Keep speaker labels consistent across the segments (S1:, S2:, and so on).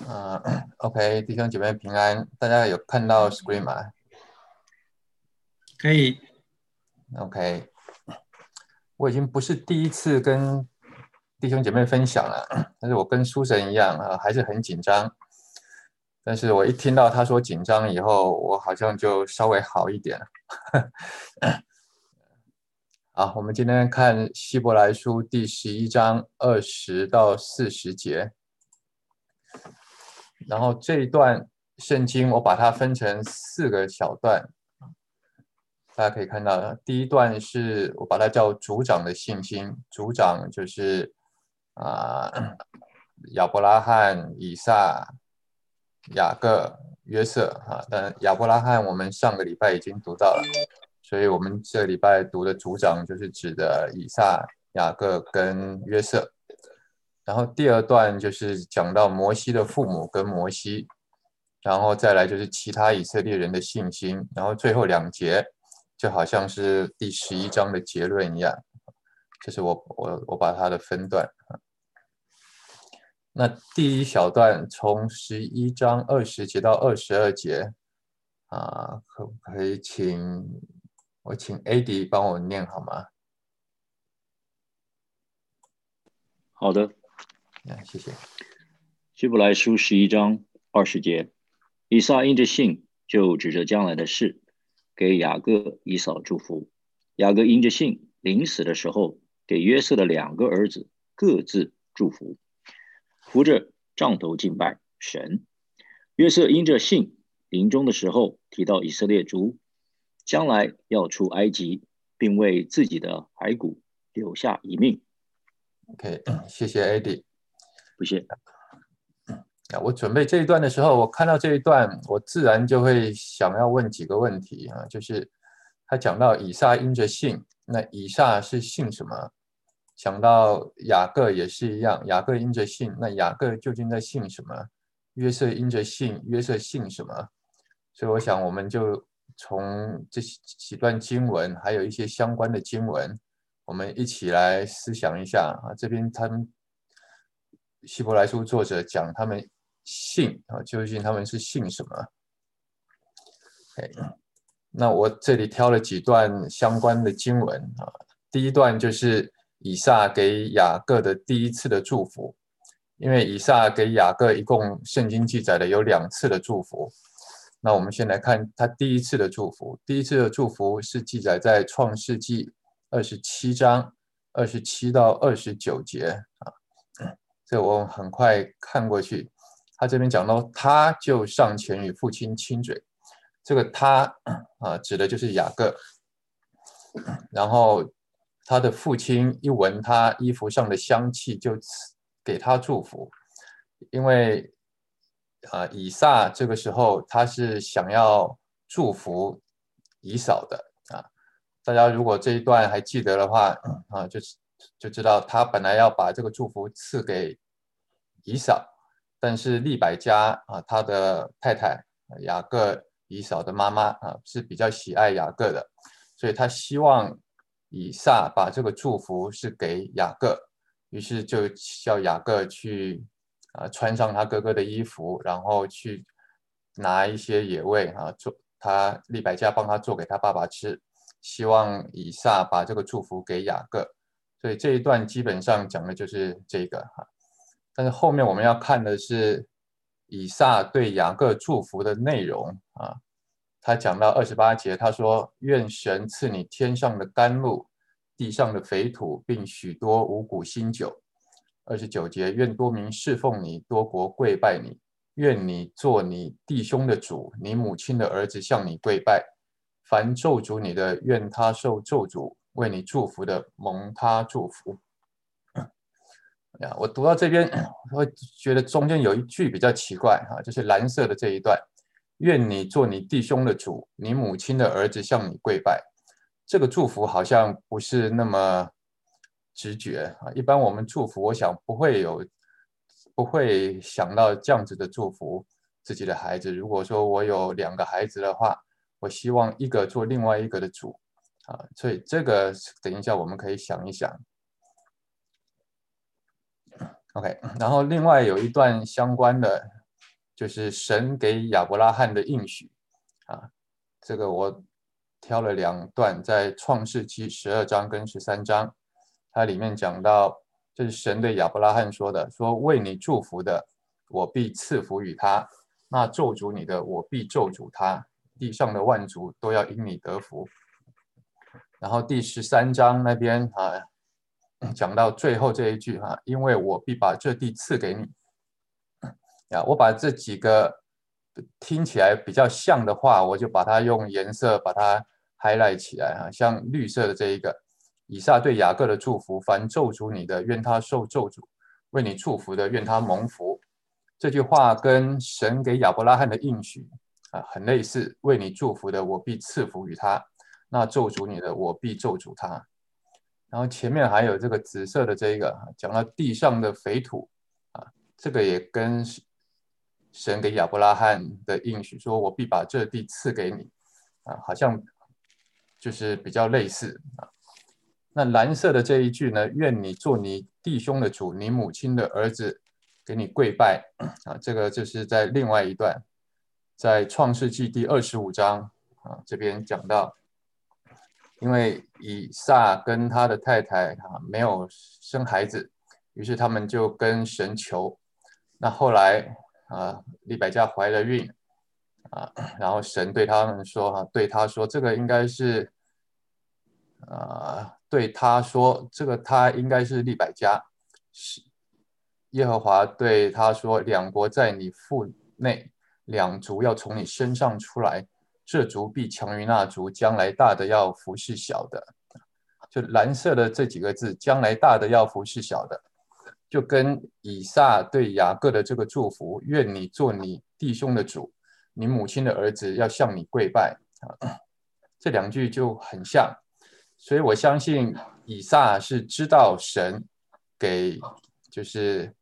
S1: OK，弟兄姐妹平安，大家有看到 screen 吗
S2: 可以。
S1: ？OK，我已经不是第一次跟弟兄姐妹分享了，但是我跟书神一样还是很紧张。但是我一听到他说紧张以后，我好像就稍微好一点了。好，我们今天看希伯来书第11章20到40节，然后这一段圣经我把它分成4个小段，大家可以看到，第一段是我把它叫族长的信心，族长就是亚伯拉罕、以撒、雅各、约瑟但亚伯拉罕我们上个礼拜已经读到了，所以我们这个礼拜读的族长就是指的以撒、雅各跟约瑟。然后第二段就是讲到摩西的父母跟摩西，然后再来就是其他以色列人的信心，然后最后2节就好像是第11章的结论一样，这是我把它的分段。那第一小段从11章20节到22节可不可以请 AD 帮我念好吗？
S2: 好的。
S1: 谢谢。
S2: 希伯来书11章20节，以撒因着信，就指着将来的事，给雅各、以扫祝福。雅各因着信，临死的时候，给约瑟的2个儿子各自祝福，扶着杖头敬拜神。约瑟因着信，临终的时候提到以色列族将来要出埃及，并为自己的骸骨留下一命。
S1: OK，谢谢 AD。
S2: 不谢。
S1: 我准备这一段的时候，我看到这一段，我自然就会想要问几个问题就是他讲到以撒因着信，那以撒是信什么？讲到雅各也是一样，雅各因着信，那雅各究竟在信什么？约瑟因着信，约瑟信什么？所以我想，我们就从这几段经文，还有一些相关的经文，我们一起来思想一下这边他们希伯来书作者讲他们信究竟他们是信什么？Okay，那我这里挑了几段相关的经文第一段就是以撒给雅各的第一次的祝福，因为以撒给雅各一共圣经记载的有2次的祝福。那我们先来看他第一次的祝福，第一次的祝福是记载在创世纪27章27到29节这我很快看过去。他这边讲到，他就上前与父亲亲嘴，这个他指的就是雅各。然后他的父亲一闻他衣服上的香气，就给他祝福，因为以撒这个时候他是想要祝福以扫的大家如果这一段还记得的话就知道他本来要把这个祝福赐给以扫，但是利百加他的太太雅各以扫的妈妈是比较喜爱雅各的，所以他希望以撒把这个祝福是给雅各，于是就叫雅各去穿上他哥哥的衣服，然后去拿一些野味做他利百加帮他做给他爸爸吃，希望以撒把这个祝福给雅各。所以这一段基本上讲的就是这个但是后面我们要看的是以撒对雅各祝福的内容他讲到28节，他说：愿神赐你天上的甘露，地上的肥土，并许多五谷新酒。29节，愿多民侍奉你，多国跪拜你。愿你做你弟兄的主，你母亲的儿子向你跪拜。凡咒诅你的，愿他受咒诅；为你祝福的，蒙他祝福。我读到这边，会觉得中间有一句比较奇怪就是蓝色的这一段。愿你做你弟兄的主，你母亲的儿子向你跪拜。这个祝福好像不是那么直觉一般我们祝福，我想不会想到这样子的祝福自己的孩子。如果说我有2个孩子的话，我希望一个做另外一个的主所以这个等一下我们可以想一想。OK，然后另外有一段相关的就是神给亚伯拉罕的应许啊。这个我挑了2段，在创世纪12章跟13章，它里面讲到，这是神对亚伯拉罕说的，说为你祝福的，我必赐福与他；那咒诅你的，我必咒诅他。地上的万族都要因你得福。然后第13章那边讲到最后这一句因为我必把这地赐给你。我把这几个听起来比较像的话，我就把它用颜色把它 highlight 起来像绿色的这一个，以撒对雅各的祝福，凡咒诅你的，愿他受咒诅；为你祝福的，愿他蒙福。这句话跟神给亚伯拉罕的应许很类似，为你祝福的，我必赐福于他；那咒诅你的，我必咒诅他。然后前面还有这个紫色的这一个，讲到地上的肥土这个也跟神给亚伯拉罕的应许说，我必把这地赐给你好像就是比较类似那蓝色的这一句呢，愿你做你弟兄的主，你母亲的儿子给你跪拜这个就是在另外一段，在创世纪第25章这边讲到，因为以撒跟他的太太没有生孩子，于是他们就跟神求。那后来利百加怀了孕然后神对他们说对他说这个应该是对他说这个他应该是利百加。耶和华对他说两国在你腹内，两族要从你身上出来，这族必强于那族，将来大的要服侍小的。就蓝色的这几个字，将来大的要服侍小的，就跟以撒对雅各的这个祝福，愿你做你弟兄的主，你母亲的儿子要向你跪拜这2句就很像。所以我相信以撒是知道神给就是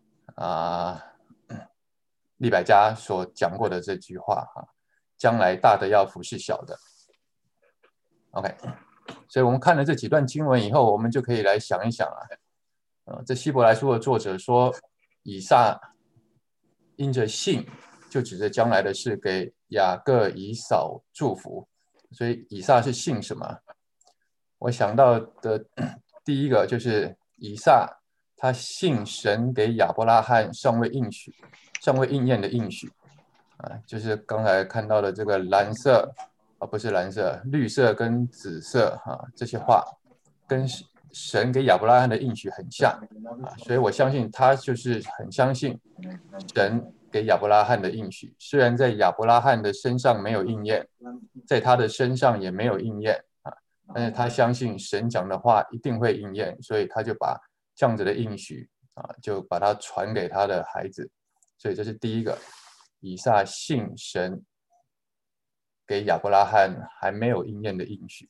S1: 利百加所讲过的这句话将来大的要服侍小的。OK， 所以我们看了这几段经文以后，我们就可以来想一想这希伯来书的作者说，以撒因着信，就指着将来的事给雅各、以扫祝福。所以以撒是信什么？我想到的第一个就是以撒，他信神给亚伯拉罕尚未应验的应许就是刚才看到的这个蓝色不是蓝色，绿色跟紫色这些话跟神给亚伯拉罕的应许很像所以我相信他就是很相信神给亚伯拉罕的应许，虽然在亚伯拉罕的身上没有应验，在他的身上也没有应验但是他相信神讲的话一定会应验，所以他就把这样子的应许就把它传给他的孩子。所以这是第一个，以撒信神给亚伯拉罕还没有应验的应许。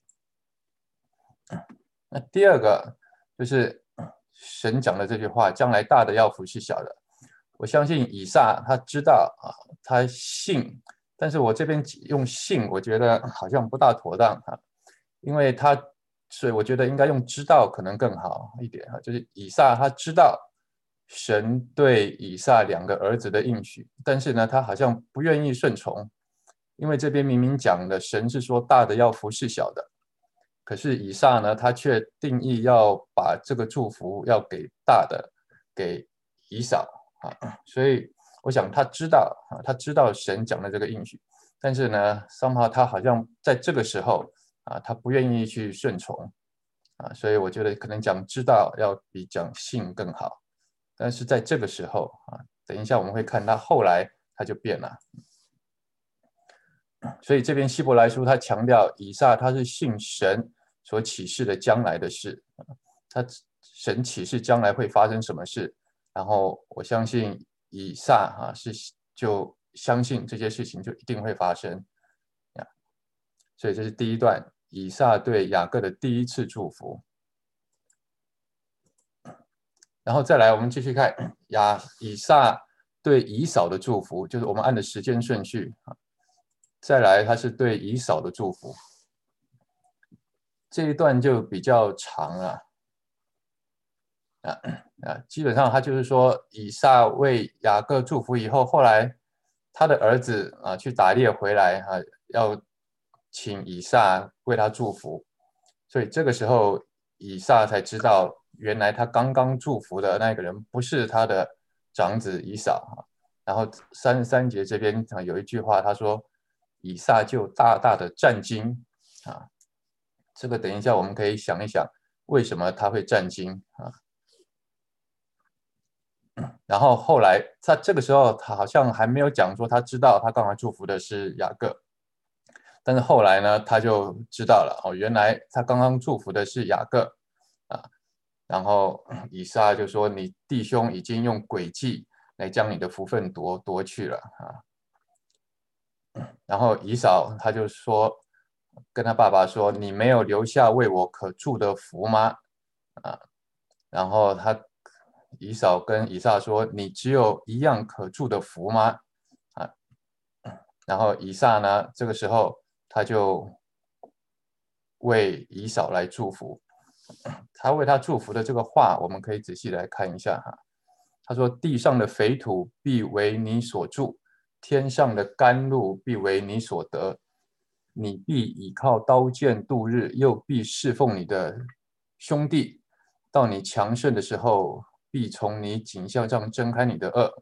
S1: 那第二个就是神讲的这句话，将来大的要服侍小的。我相信以撒他知道他信，但是我这边用信，我觉得好像不大妥当因为所以我觉得应该用知道可能更好一点就是以撒他知道神对以撒2个儿子的应许，但是呢，他好像不愿意顺从，因为这边明明讲的神是说大的要服侍小的，可是以撒呢，他却定义要把这个祝福要给大的，给以扫所以我想他知道神讲的这个应许，但是呢somehow他好像在这个时候他不愿意去顺从所以我觉得可能讲知道要比讲信更好，但是在这个时候等一下我们会看他后来他就变了。所以这边希伯来书他强调以撒他是信神所启示的将来的事，神启示将来会发生什么事，然后我相信以撒就相信这些事情就一定会发生所以这是第一段以撒对雅各的第一次祝福。然后再来我们继续看以撒对以扫的祝福，就是我们按的时间顺序再来他是对以扫的祝福，这一段就比较长了基本上他就是说以撒为雅各祝福以后，后来他的儿子去打猎回来要请以撒为他祝福，所以这个时候以撒才知道，原来他刚刚祝福的那个人不是他的长子以扫。然后33节这边有一句话，他说以撒就大大的战惊啊。这个等一下我们可以想一想，为什么他会战惊啊？然后后来他这个时候他好像还没有讲说他知道他刚才祝福的是雅各，但是后来呢他就知道了原来他刚刚祝福的是雅各啊。然后以撒就说你弟兄已经用诡计来将你的福分夺去了啊。然后以扫他就说跟他爸爸说你没有留下为我可祝的福吗？啊，然后以扫跟以撒说你只有一样可祝的福吗？啊，然后以撒呢这个时候他就为以扫来祝福，他为他祝福的这个话我们可以仔细来看一下哈。他说地上的肥土必为你所住，天上的甘露必为你所得，你必倚靠刀剑度日，又必侍奉你的兄弟，到你强盛的时候，必从你颈项上挣开你的轭。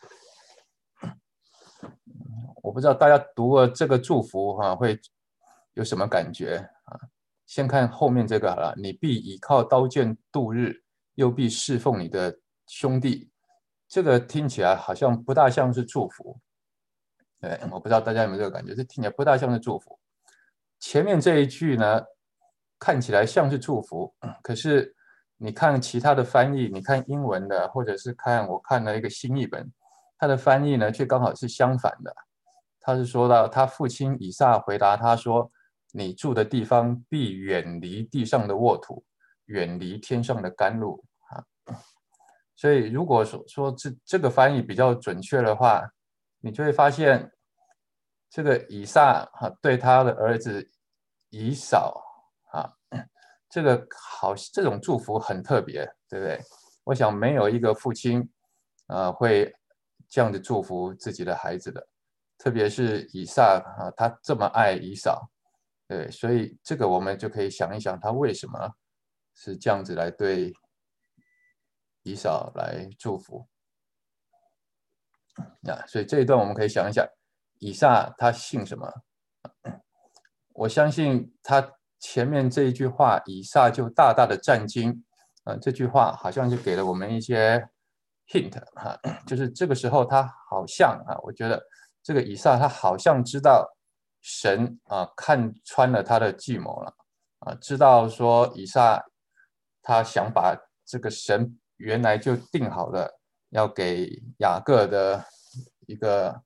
S1: 我不知道大家读了这个祝福会有什么感觉啊？先看后面这个好了，你必倚靠刀剑度日，又必侍奉你的兄弟。这个听起来好像不大像是祝福，对，我不知道大家有没有这个感觉，这听起来不大像是祝福。前面这一句呢，看起来像是祝福，可是你看其他的翻译，你看英文的，或者是我看了一个新译本，它的翻译呢却刚好是相反的。他是说到他父亲以撒回答他说：“你住的地方必远离地上的沃土，远离天上的甘露啊。”所以如果说这个翻译比较准确的话，你就会发现这个以撒对他的儿子以扫啊，这种祝福很特别，对不对？我想没有一个父亲会这样子祝福自己的孩子的，特别是以撒他这么爱以扫，对，所以这个我们就可以想一想，他为什么是这样子来对以扫来祝福。所以这一段我们可以想一想，以撒他姓什么？我相信他前面这一句话，以撒就大大的战惊，这句话好像就给了我们一些 hint 就是这个时候他好像我觉得这个以撒他好像知道神看穿了他的计谋了知道说以撒他想把这个神原来就定好的要给雅各的一个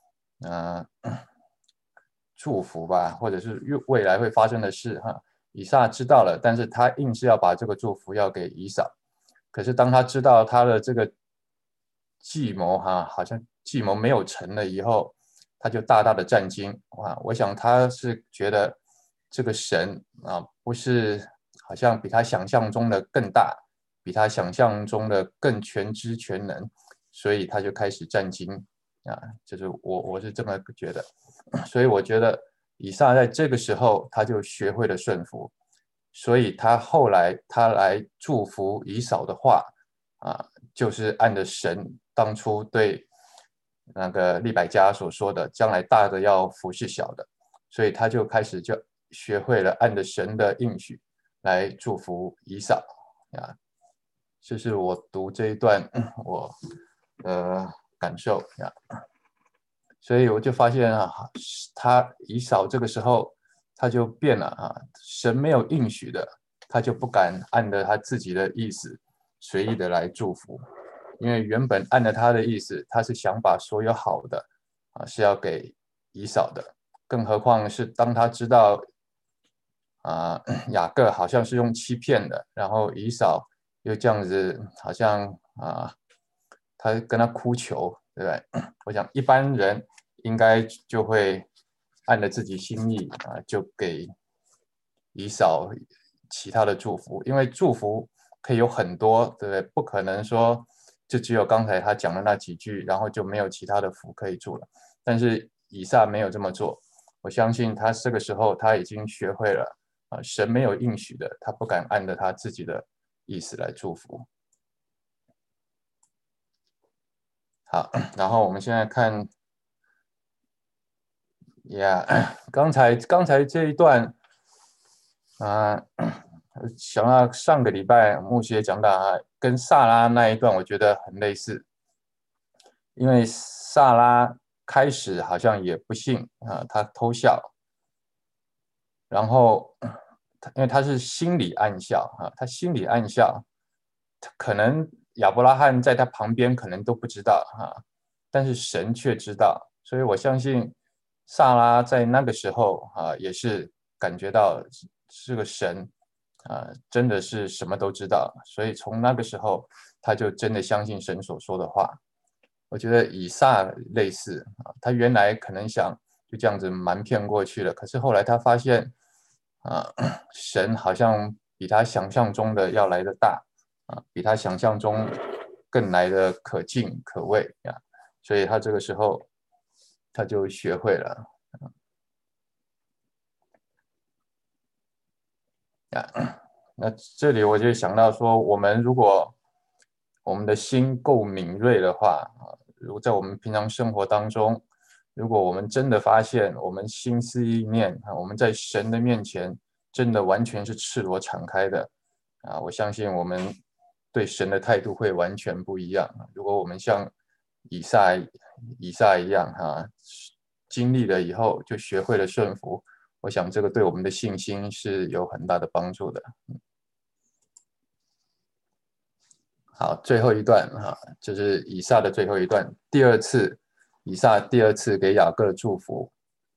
S1: 祝福吧，或者是未来会发生的事以撒知道了，但是他硬是要把这个祝福要给以扫。可是当他知道他的这个计谋好像计谋没有成了以后，他就大大的战惊我想他是觉得这个神不是好像比他想象中的更大，比他想象中的更全知全能，所以他就开始战惊就是我是这么觉得。所以我觉得以撒在这个时候他就学会了顺服，所以他后来他来祝福以扫的话就是按着神当初对那个利百加所说的，将来大的要服侍小的，所以他就开始就学会了按着神的应许来祝福以扫这是我读这一段我的感受所以我就发现他以扫这个时候他就变了神没有应许的，他就不敢按着他自己的意思随意的来祝福，因为原本按照他的意思，他是想把所有好的是要给以扫的，更何况是当他知道雅各好像是用欺骗的，然后以扫又这样子好像他跟他哭求，对不对？我想一般人应该就会按着自己心意就给以扫其他的祝福，因为祝福可以有很多，对不对？不可能说就只有刚才他讲的那几句，然后就没有其他的福可以住了。但是以撒没有这么做，我相信他这个时候他已经学会了神没有应许的，他不敢按着他自己的意思来祝福。好，然后我们现在看刚才这一段想到上个礼拜牧师也讲到跟萨拉那一段，我觉得很类似，因为萨拉开始好像也不信他偷笑，然后因为他是心里暗笑他心里暗笑，可能亚伯拉罕在他旁边可能都不知道但是神却知道，所以我相信萨拉在那个时候也是感觉到这个神真的是什么都知道，所以从那个时候他就真的相信神所说的话。我觉得以撒类似他原来可能想就这样子瞒骗过去了，可是后来他发现神好像比他想象中的要来的大比他想象中更来的可敬可畏所以他这个时候他就学会了那这里我就想到说，我们如果我们的心够敏锐的话如果在我们平常生活当中，如果我们真的发现我们心思意念我们在神的面前真的完全是赤裸敞开的我相信我们对神的态度会完全不一样。如果我们像以撒一样经历了以后就学会了顺服，我想这个对我们的信心是有很大的帮助的。好，最后一段就是以撒的最后一段，以撒第二次给雅各祝福。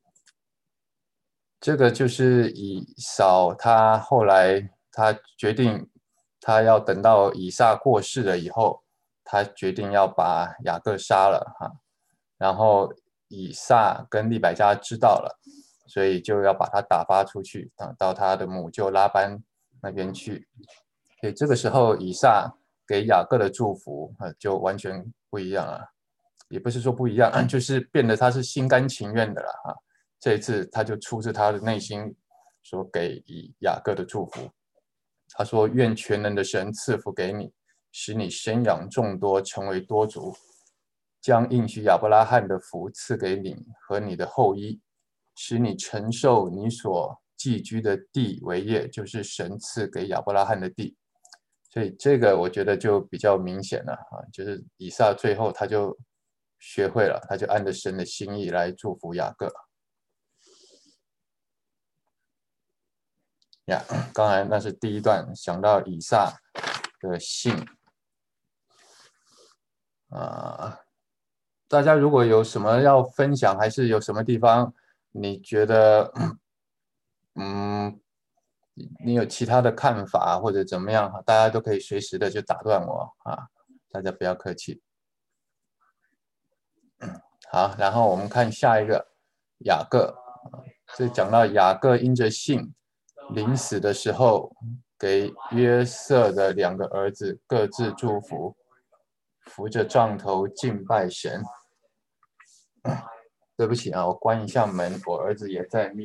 S1: 这个就是以扫他后来他决定他要等到以撒过世了以后，他决定要把雅各杀了然后以撒跟利百加知道了，所以就要把他打发出去到他的母舅拉班那边去。所以这个时候以撒给雅各的祝福就完全不一样了，也不是说不一样，就是变得他是心甘情愿的了这一次他就出自他的内心所给雅各的祝福。他说：愿全能的神赐福给你，使你生养众多，成为多族，将应许亚伯拉罕的福赐给你和你的后裔，使你承受你所寄居的地为业，就是神赐给亚伯拉罕的地。所以这个我觉得就比较明显了就是以撒最后他就学会了，他就按着神的心意来祝福雅各。刚才那是第一段，想到以撒的信大家如果有什么要分享，还是有什么地方你觉得你有其他的看法或者怎么样大家都可以随时的就打断我大家不要客气。好，然后我们看下一个雅各，这讲到雅各因着信临死的时候给约瑟的两个儿子各自祝福，扶着杖头敬拜神。对不起我关一下门，我儿子也在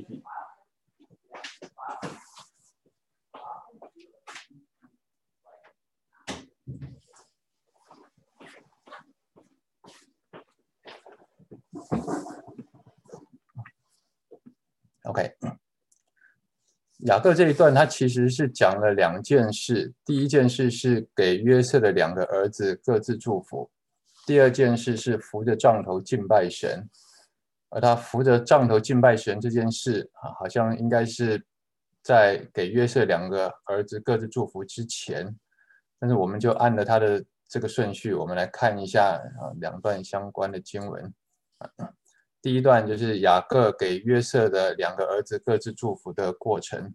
S1: meeting。OK， 雅各这一段他其实是讲了两件事，第一件事是给约瑟的两个儿子各自祝福，第二件事是扶着杖头敬拜神。而他扶着杖头敬拜神这件事好像应该是在给约瑟两个儿子各自祝福之前，但是我们就按了他的这个顺序，我们来看一下两段相关的经文。第一段就是雅各给约瑟的两个儿子各自祝福的过程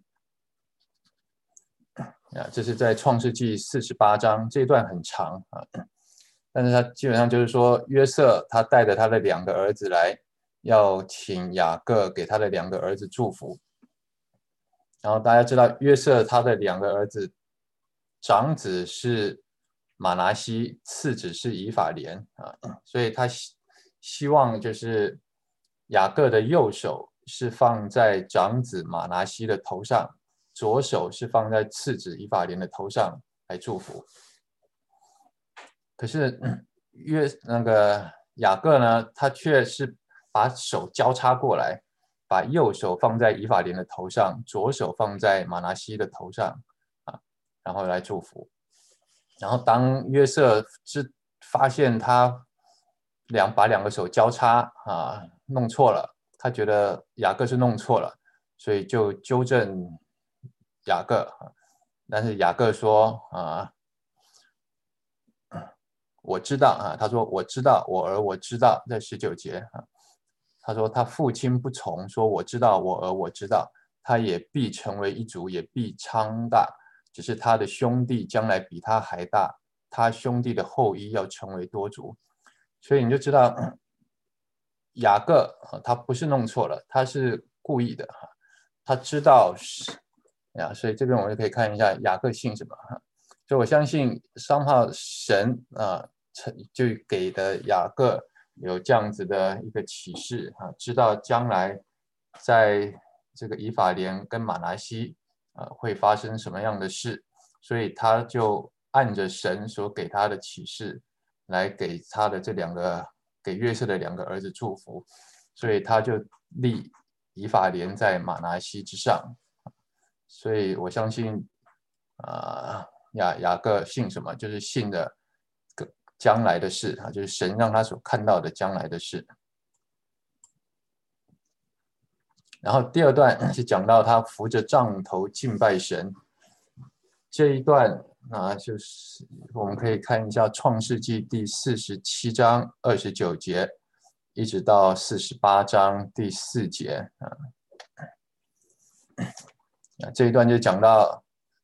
S1: 这是在创世纪48章，这一段很长但是他基本上就是说约瑟他带着他的两个儿子来，要请雅各给他的两个儿子祝福。然后大家知道约瑟他的两个儿子，长子是马拿西，次子是以法莲啊，所以他希望就是雅各的右手是放在长子马拿西的头上，左手是放在次子以法莲的头上来祝福。可是那个雅各呢，他却是把手交叉过来，把右手放在以法莲的头上，左手放在马拿西的头上啊，然后来祝福。然后当约瑟发现他把两个手交叉啊弄错了，他觉得雅各是弄错了，所以就纠正雅各。但是雅各说我知道啊，他说我知道，我儿我知道，在19节啊，他说他父亲不从，说我知道，我儿我知道，他也必成为一族，也必昌大，只是他的兄弟将来比他还大，他兄弟的后裔要成为多族。所以你就知道雅各他不是弄错了，他是故意的，他知道所以这边我们就可以看一下雅各姓什么。所以我相信神就给的雅各有这样子的一个启示知道将来在这个以法莲跟马拿西会发生什么样的事，所以他就按着神所给他的启示来给他的给约瑟的2个儿子祝福，所以他就立以法莲在马拿西之上。所以我相信雅各信什么？就是信的将来的事就是神让他所看到的将来的事。然后第2段是讲到他扶着杖头敬拜神，这一段就是我们可以看一下创世纪第47章29节，一直到48章第4节这一段就讲到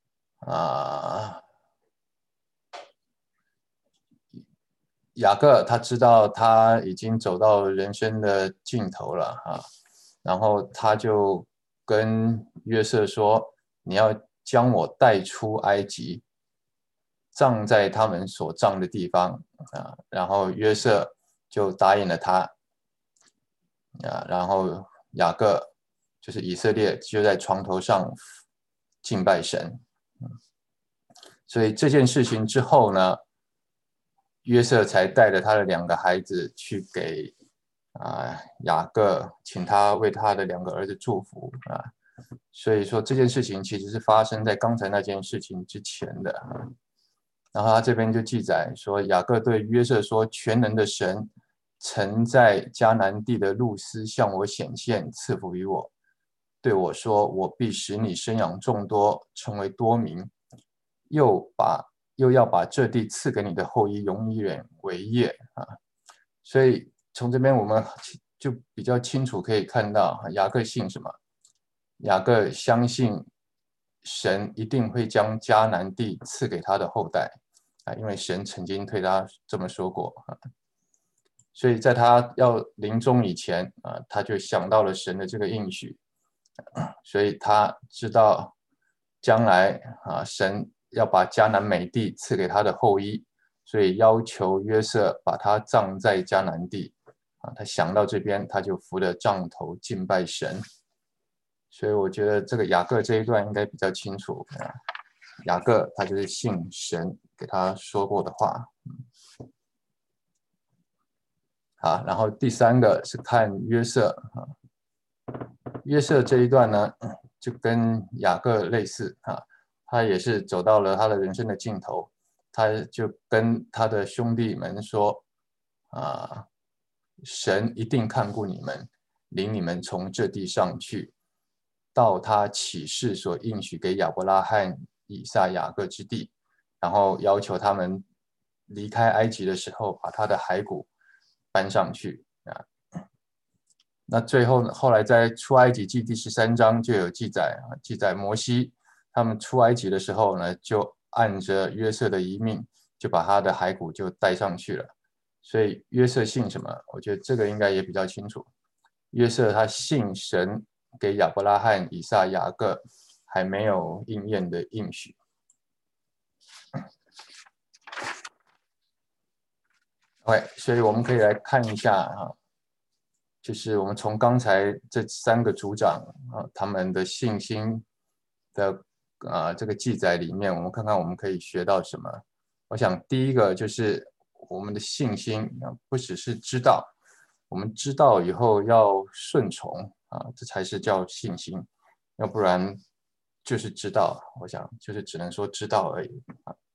S1: 雅各他知道他已经走到人生的尽头了然后他就跟约瑟说：“你要将我带出埃及，葬在他们所葬的地方然后约瑟就答应了他然后雅各就是以色列就在床头上敬拜神。所以这件事情之后呢，约瑟才带着他的2个孩子去给雅各，请他为他的2个儿子祝福所以说这件事情其实是发生在刚才那件事情之前的然后他这边就记载说，雅各对约瑟说：“全能的神曾在迦南地的路斯向我显现，赐福于我，对我说：我必使你生养众多，成为多民，又要把这地赐给你的后裔，永远为业所以从这边我们就比较清楚可以看到雅各信什么？雅各相信神一定会将迦南地赐给他的后代因为神曾经对他这么说过所以在他要临终以前他就想到了神的这个应许所以他知道将来神要把迦南美地赐给他的后裔，所以要求约瑟把他葬在迦南地他想到这边，他就扶着杖头敬拜神。所以我觉得这个雅各这一段应该比较清楚雅各他就是信神给他说过的话然后第3个是看约瑟约瑟这一段呢就跟雅各类似他也是走到了他的人生的尽头，他就跟他的兄弟们说神一定看顾你们，领你们从这地上去，到他起誓所应许给亚伯拉罕、以撒、雅各之地，然后要求他们离开埃及的时候，把他的骸骨搬上去那最后后来在出埃及记第13章就有记载摩西他们出埃及的时候呢，就按着约瑟的遗命，就把他的骸骨就带上去了。所以约瑟信什么？我觉得这个应该也比较清楚。约瑟他信神给亚伯拉罕、以撒、雅各还没有应验的应许。 OK，所以我们可以来看一下啊，就是我们从刚才这3个族长啊他们的信心的这个记载里面，我们看看我们可以学到什么。我想第一个就是我们的信心不只是知道，我们知道以后要顺从啊，这才是叫信心，要不然就是知道，我想就是只能说知道而已。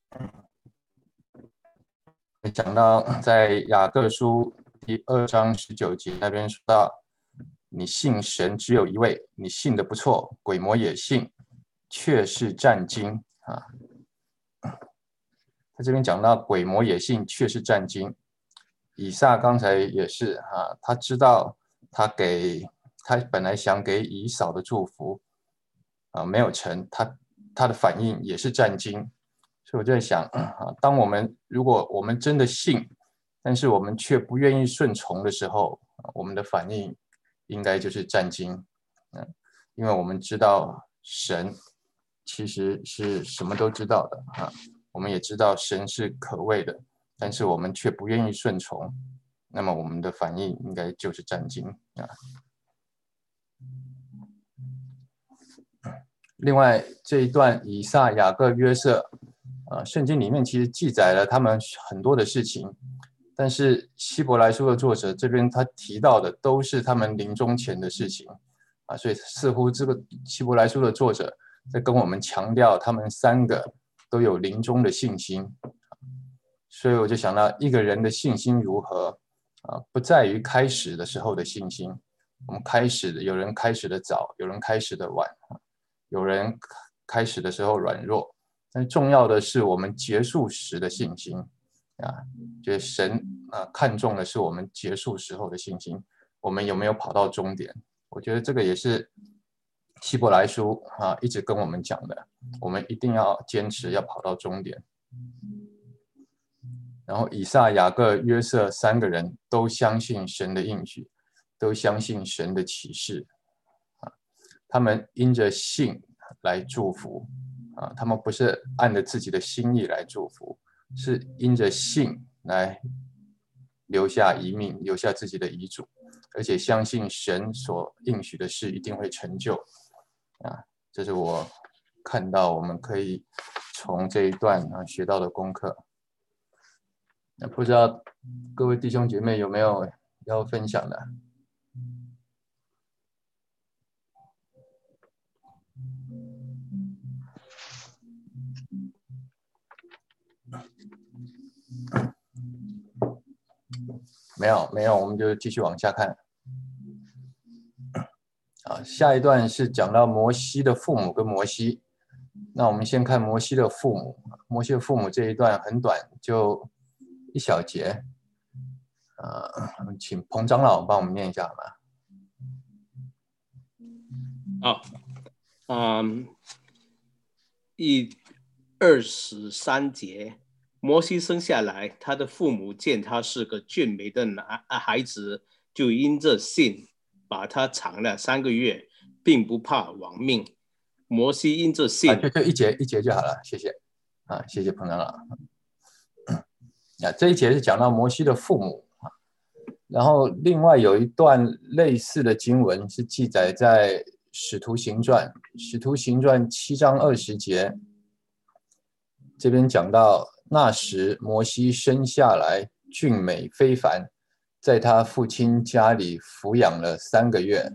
S1: 讲到在雅各书第2章19节那边说到，你信神只有一位，你信的不错，鬼魔也信，却是战惊啊。他这边讲到鬼魔也信，却是战惊。以撒刚才也是啊，他知道他本来想给以扫的祝福啊没有成，他的反应也是战惊。所以我就在想啊，如果我们真的信，但是我们却不愿意顺从的时候，我们的反应应该就是战惊。因为我们知道神其实是什么都知道的啊，我们也知道神是可畏的，但是我们却不愿意顺从，那么我们的反应应该就是战惊啊。另外这一段以撒、雅各、约瑟圣经里面其实记载了他们很多的事情，但是希伯来书的作者这边他提到的都是他们临终前的事情啊，所以似乎这个希伯来书的作者在跟我们强调他们3个都有临终的信心，所以我就想到一个人的信心如何不在于开始的时候的信心，我们有人开始的早，有人开始的晚，有人开始的时候软弱，但重要的是我们结束时的信心啊，就是神看重的是我们结束时候的信心，我们有没有跑到终点？我觉得这个也是希伯来书一直跟我们讲的，我们一定要坚持要跑到终点。然后以撒、雅各、约瑟3个人都相信神的应许，都相信神的启示他们因着信来祝福他们不是按着自己的心意来祝福，是因着信来留下遗命，留下自己的遗嘱，而且相信神所应许的事一定会成就这是我看到我们可以从这一段学到的功课。那不知道各位弟兄姐妹有没有要分享的？没有，我们就继续往下看。下一段是讲到摩西的父母跟摩西。那我们先看摩西的父母。摩西的父母这一段很短，就1小节。请彭长老帮我们念一下好
S3: 吗？第23节，摩西生下来，他的父母见他是个俊美的孩子，就因着信把他藏了3个月，并不怕亡命。摩西因着信，
S1: 就一节就好了，谢谢谢谢彭长老。这一节是讲到摩西的父母然后另外有一段类似的经文是记载在使徒行传7章20节，这边讲到那时摩西生下来俊美非凡，在他父亲家里抚养了3个月。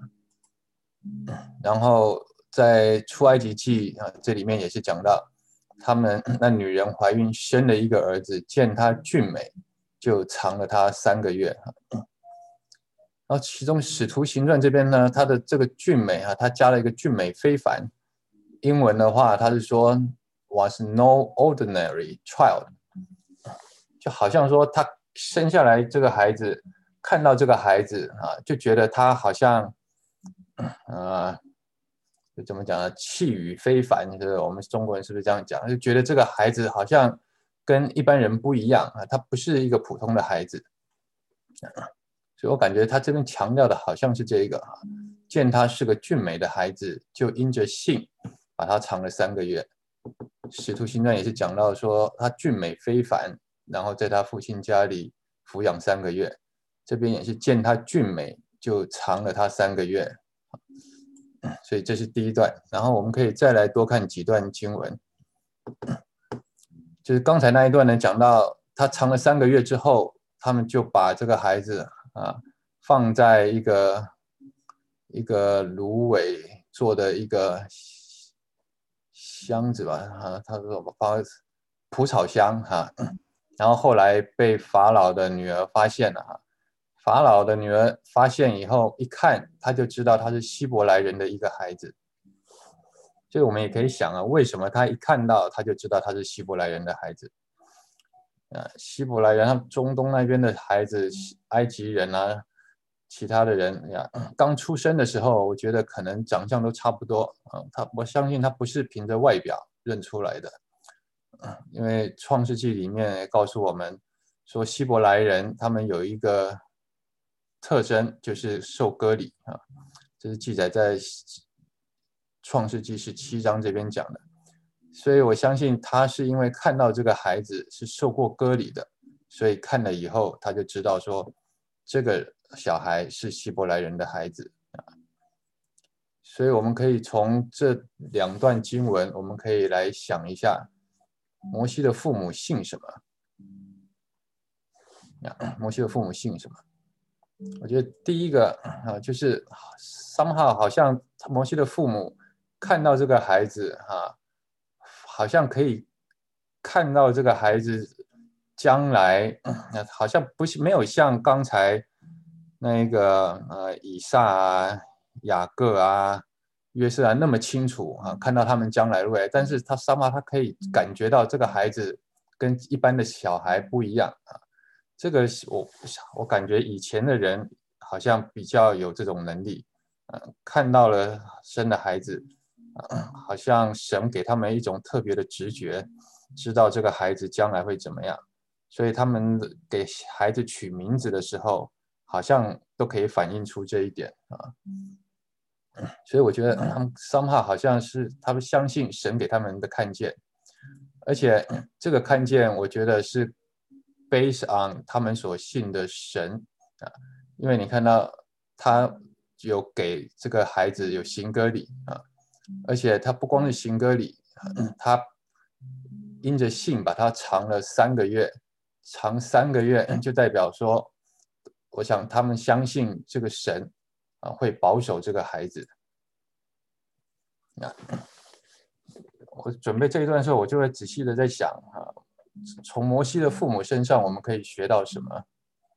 S1: 然后在出埃及记这里面也是讲到他们那女人怀孕生了一个儿子，见他俊美，就藏了他3个月。然后其中使徒行传这边呢，他的这个俊美他加了一个俊美非凡，英文的话他是说 was no ordinary child， 就好像说他生下来这个孩子，看到这个孩子就觉得他好像怎么讲呢？气宇非凡，就是我们中国人是不是这样讲？就觉得这个孩子好像跟一般人不一样他不是一个普通的孩子。所以我感觉他这边强调的好像是这个见他是个俊美的孩子，就因着信把他藏了3个月。使徒行传也是讲到说他俊美非凡，然后在他父亲家里抚养3个月。这边也是见她俊美，就藏了她3个月。所以这是第一段，然后我们可以再来多看几段经文。就是刚才那一段呢，讲到他藏了3个月之后，他们就把这个孩子放在一个芦苇做的一个箱子吧，他说放蒲草箱然后后来被法老的女儿发现了法老的女儿发现以后，一看他就知道他是希伯来人的一个孩子。所以我们也可以想为什么他一看到他就知道他是希伯来人的孩子？希伯来人，他们中东那边的孩子，埃及人其他的人刚出生的时候，我觉得可能长相都差不多我相信他不是凭着外表认出来的，因为创世纪里面也告诉我们说，希伯来人他们有一个特征，就是受割礼这是记载在创世纪17章这边讲的。所以我相信他是因为看到这个孩子是受过割礼的，所以看了以后他就知道说这个小孩是希伯来人的孩子所以我们可以从这2段经文，我们可以来想一下摩西的父母姓什么。摩西的父母姓什么？我觉得第一个就是somehow好像摩西的父母看到这个孩子好像可以看到这个孩子将来好像没有像刚才那个以撒雅各约瑟那么清楚看到他们将来未来，但是他somehow他可以感觉到这个孩子跟一般的小孩不一样这个我感觉以前的人好像比较有这种能力看到了生的孩子好像神给他们一种特别的直觉，知道这个孩子将来会怎么样，所以他们给孩子取名字的时候，好像都可以反映出这一点所以我觉得他们somehow好像是他们相信神给他们的看见，而且这个看见我觉得是 based on 他们所信的神因为你看到他有给这个孩子有行割礼而且他不光是行割礼他因着信把他藏了3个月，藏3个月就代表说我想他们相信这个神会保守这个孩子我准备这一段的时候，我就会仔细的在想从摩西的父母身上我们可以学到什么？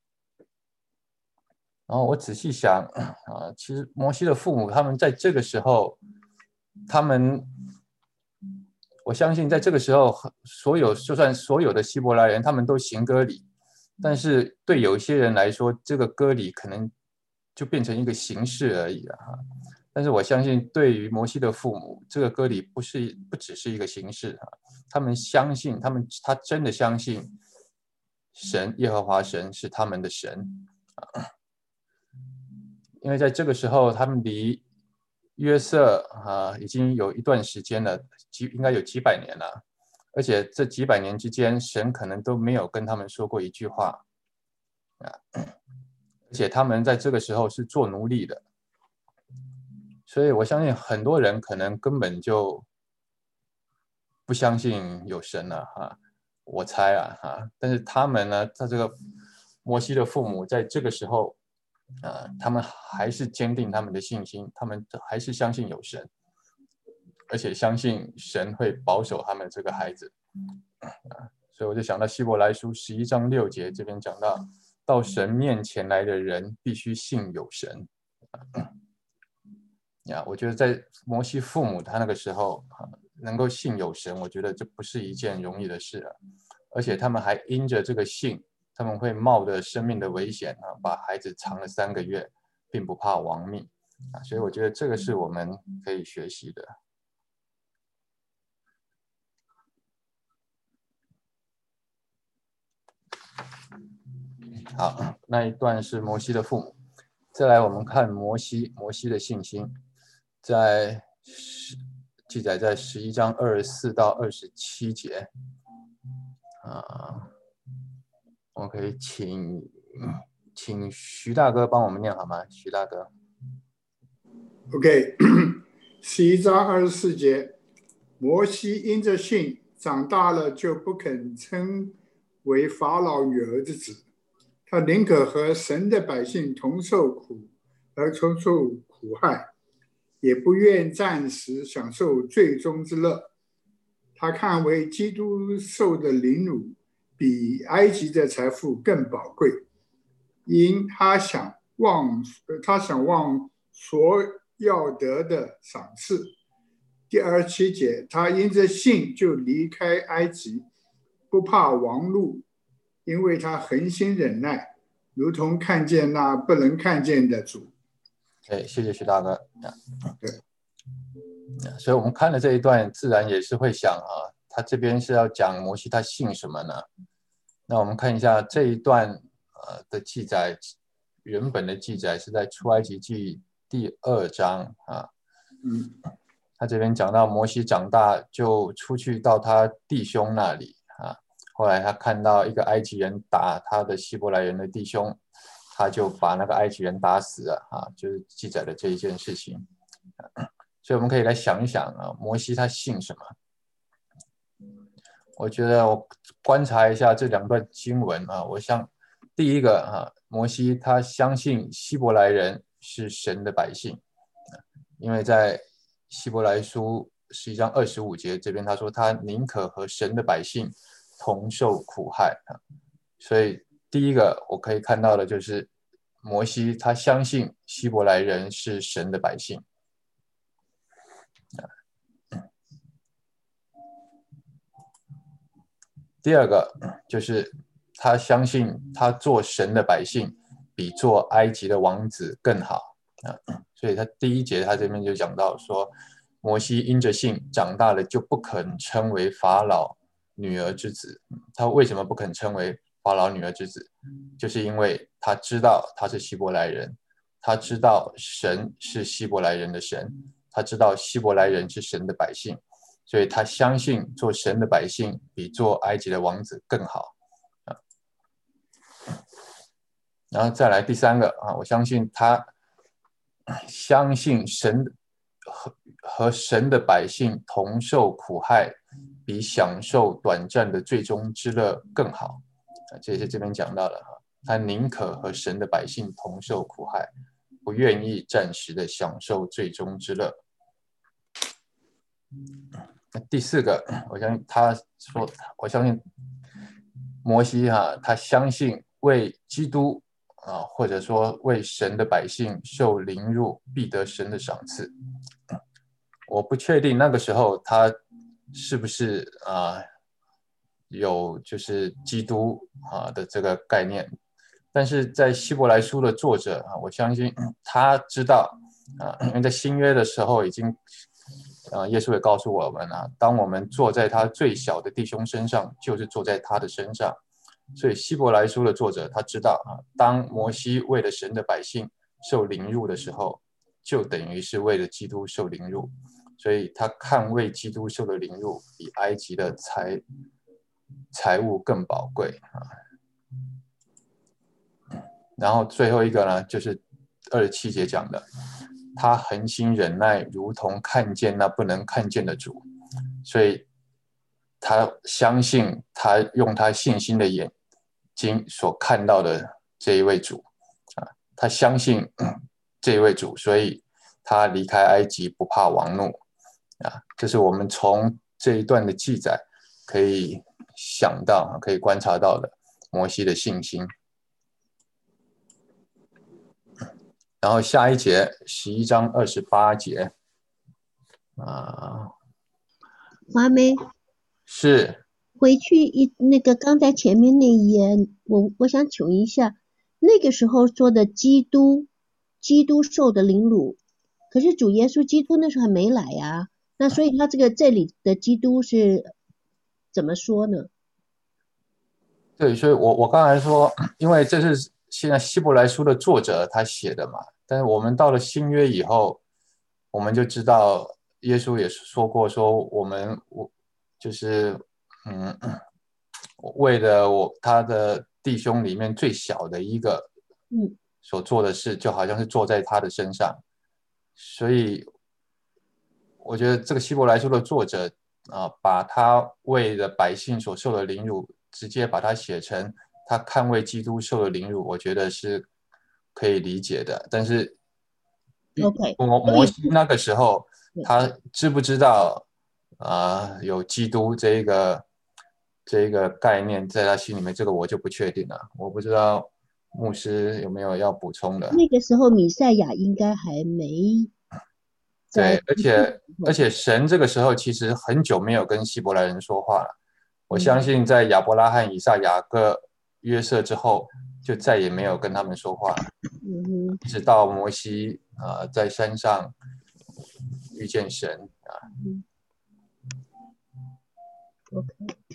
S1: 然后我仔细想其实摩西的父母他们在这个时候，我相信在这个时候，就算所有的希伯来人他们都行割礼，但是对有一些人来说，这个割礼可能就变成一个形式而已了但是我相信，对于摩西的父母，这个割礼不只是一个形式他们相信，他真的相信神耶和华神是他们的神因为在这个时候，他们离约瑟已经有一段时间了，应该有几百年了，而且这几百年之间，神可能都没有跟他们说过一句话而且他们在这个时候是做奴隶的，所以我相信很多人可能根本就不相信有神了我猜但是他们呢，在这个摩西的父母在这个时候他们还是坚定他们的信心，他们还是相信有神，而且相信神会保守他们这个孩子所以我就想到希伯来书11章6节这边讲到神面前来的人必须信有神我觉得在摩西父母他那个时候能够信有神，我觉得这不是一件容易的事而且他们还因着这个信，他们会冒着生命的危险把孩子藏了3个月，并不怕亡命所以我觉得这个是我们可以学习的。好，那一段是摩西的父母。再来，我们看摩西的信心，记载在11章24到27节我们可以请徐大哥帮我们念好吗？徐大哥。
S4: OK， 11章24节，摩西因着信长大了，就不肯称为法老女儿之子，他宁可和神的百姓同受苦害，也不愿暂时享受罪中之乐。他看为基督受的凌辱比埃及的财富更宝贵，因他想望所要得的赏赐。第27节，他因着信就离开埃及，不怕王怒，因为他恒心忍耐，如同看见那不能看见的主。
S1: 对，谢谢徐大哥。
S4: 对，
S1: 所以我们看了这一段，自然也是会想啊，他这边是要讲摩西他信什么呢？那我们看一下这一段的记载，原本的记载是在出埃及记第2章啊。他这边讲到摩西长大就出去到他弟兄那里啊，后来他看到一个埃及人打他的希伯来人的弟兄，他就把那个埃及人打死了啊，就是记载了这一件事情。所以我们可以来想一想啊，摩西他信什么？我觉得我观察一下这2段经文啊，我想第一个啊，摩西他相信希伯来人是神的百姓，因为在希伯来书11章25节这边他说他宁可和神的百姓同受苦害啊，所以第一个我可以看到的就是摩西他相信希伯来人是神的百姓。第二个就是他相信他做神的百姓比做埃及的王子更好啊，所以他第1节他这边就讲到说，摩西因着信长大了就不肯称为法老女儿之子。他为什么不肯称为法老女儿之子？就是因为他知道他是希伯来人，他知道神是希伯来人的神，他知道希伯来人是神的百姓，所以他相信做神的百姓比做埃及的王子更好。然后再来第3个啊，我相信他相信神和神的百姓同受苦害，比享受短暂的最终之乐更好。这也是这边讲到的，他宁可和神的百姓同受苦害，不愿意暂时的享受最终之乐。第4个，我相信摩西他相信为基督或者说为神的百姓受凌辱，必得神的赏赐。我不确定那个时候他是不是有就是基督的这个概念，但是在希伯来书的作者我相信他知道因为在新约的时候已经耶稣也告诉我们当我们坐在他最小的弟兄身上，就是坐在他的身上。所以希伯来书的作者他知道当摩西为了神的百姓受凌辱的时候，就等于是为了基督受凌辱，所以他看为基督受的凌辱比埃及的财物更宝贵然后最后一个呢，就是27节讲的，他恒心忍耐，如同看见那不能看见的主，所以他相信他用他信心的眼睛所看到的这一位主他相信这一位主，所以他离开埃及不怕王怒这是我们从这一段的记载可以想到可以观察到的摩西的信心。然后下一节11章28节
S5: 华梅
S1: 是
S5: 回去那个刚才前面那一页，我想请问一下，那个时候说的基督受的凌辱，可是主耶稣基督那时候还没来呀，那所以他这里的基督是怎么说呢？
S1: 对，所以我刚才说，因为这是现在希伯来书的作者他写的嘛，但是我们到了新约以后，我们就知道耶稣也说过，说我就是为了他的弟兄里面最小的一个
S5: 嗯
S1: 所做的事，就好像是坐在他的身上。所以我觉得这个希伯来书的作者把他为了百姓所受的凌辱，直接把它写成他看为基督受的凌辱，我觉得是可以理解的。但是
S5: ，OK，
S1: 摩西那个时候，
S5: 对
S1: 他知不知道有基督这一个概念在他心里面，这个我就不确定了。我不知道牧师有没有要补充的。
S5: 那个时候弥赛亚应该还没在
S1: 对，而且神这个时候其实很久没有跟希伯来人说话了。我相信在亚伯拉罕、以撒、雅各、约瑟之后，就再也没有跟他们说话了，一直到摩西在山上遇见神
S5: OK，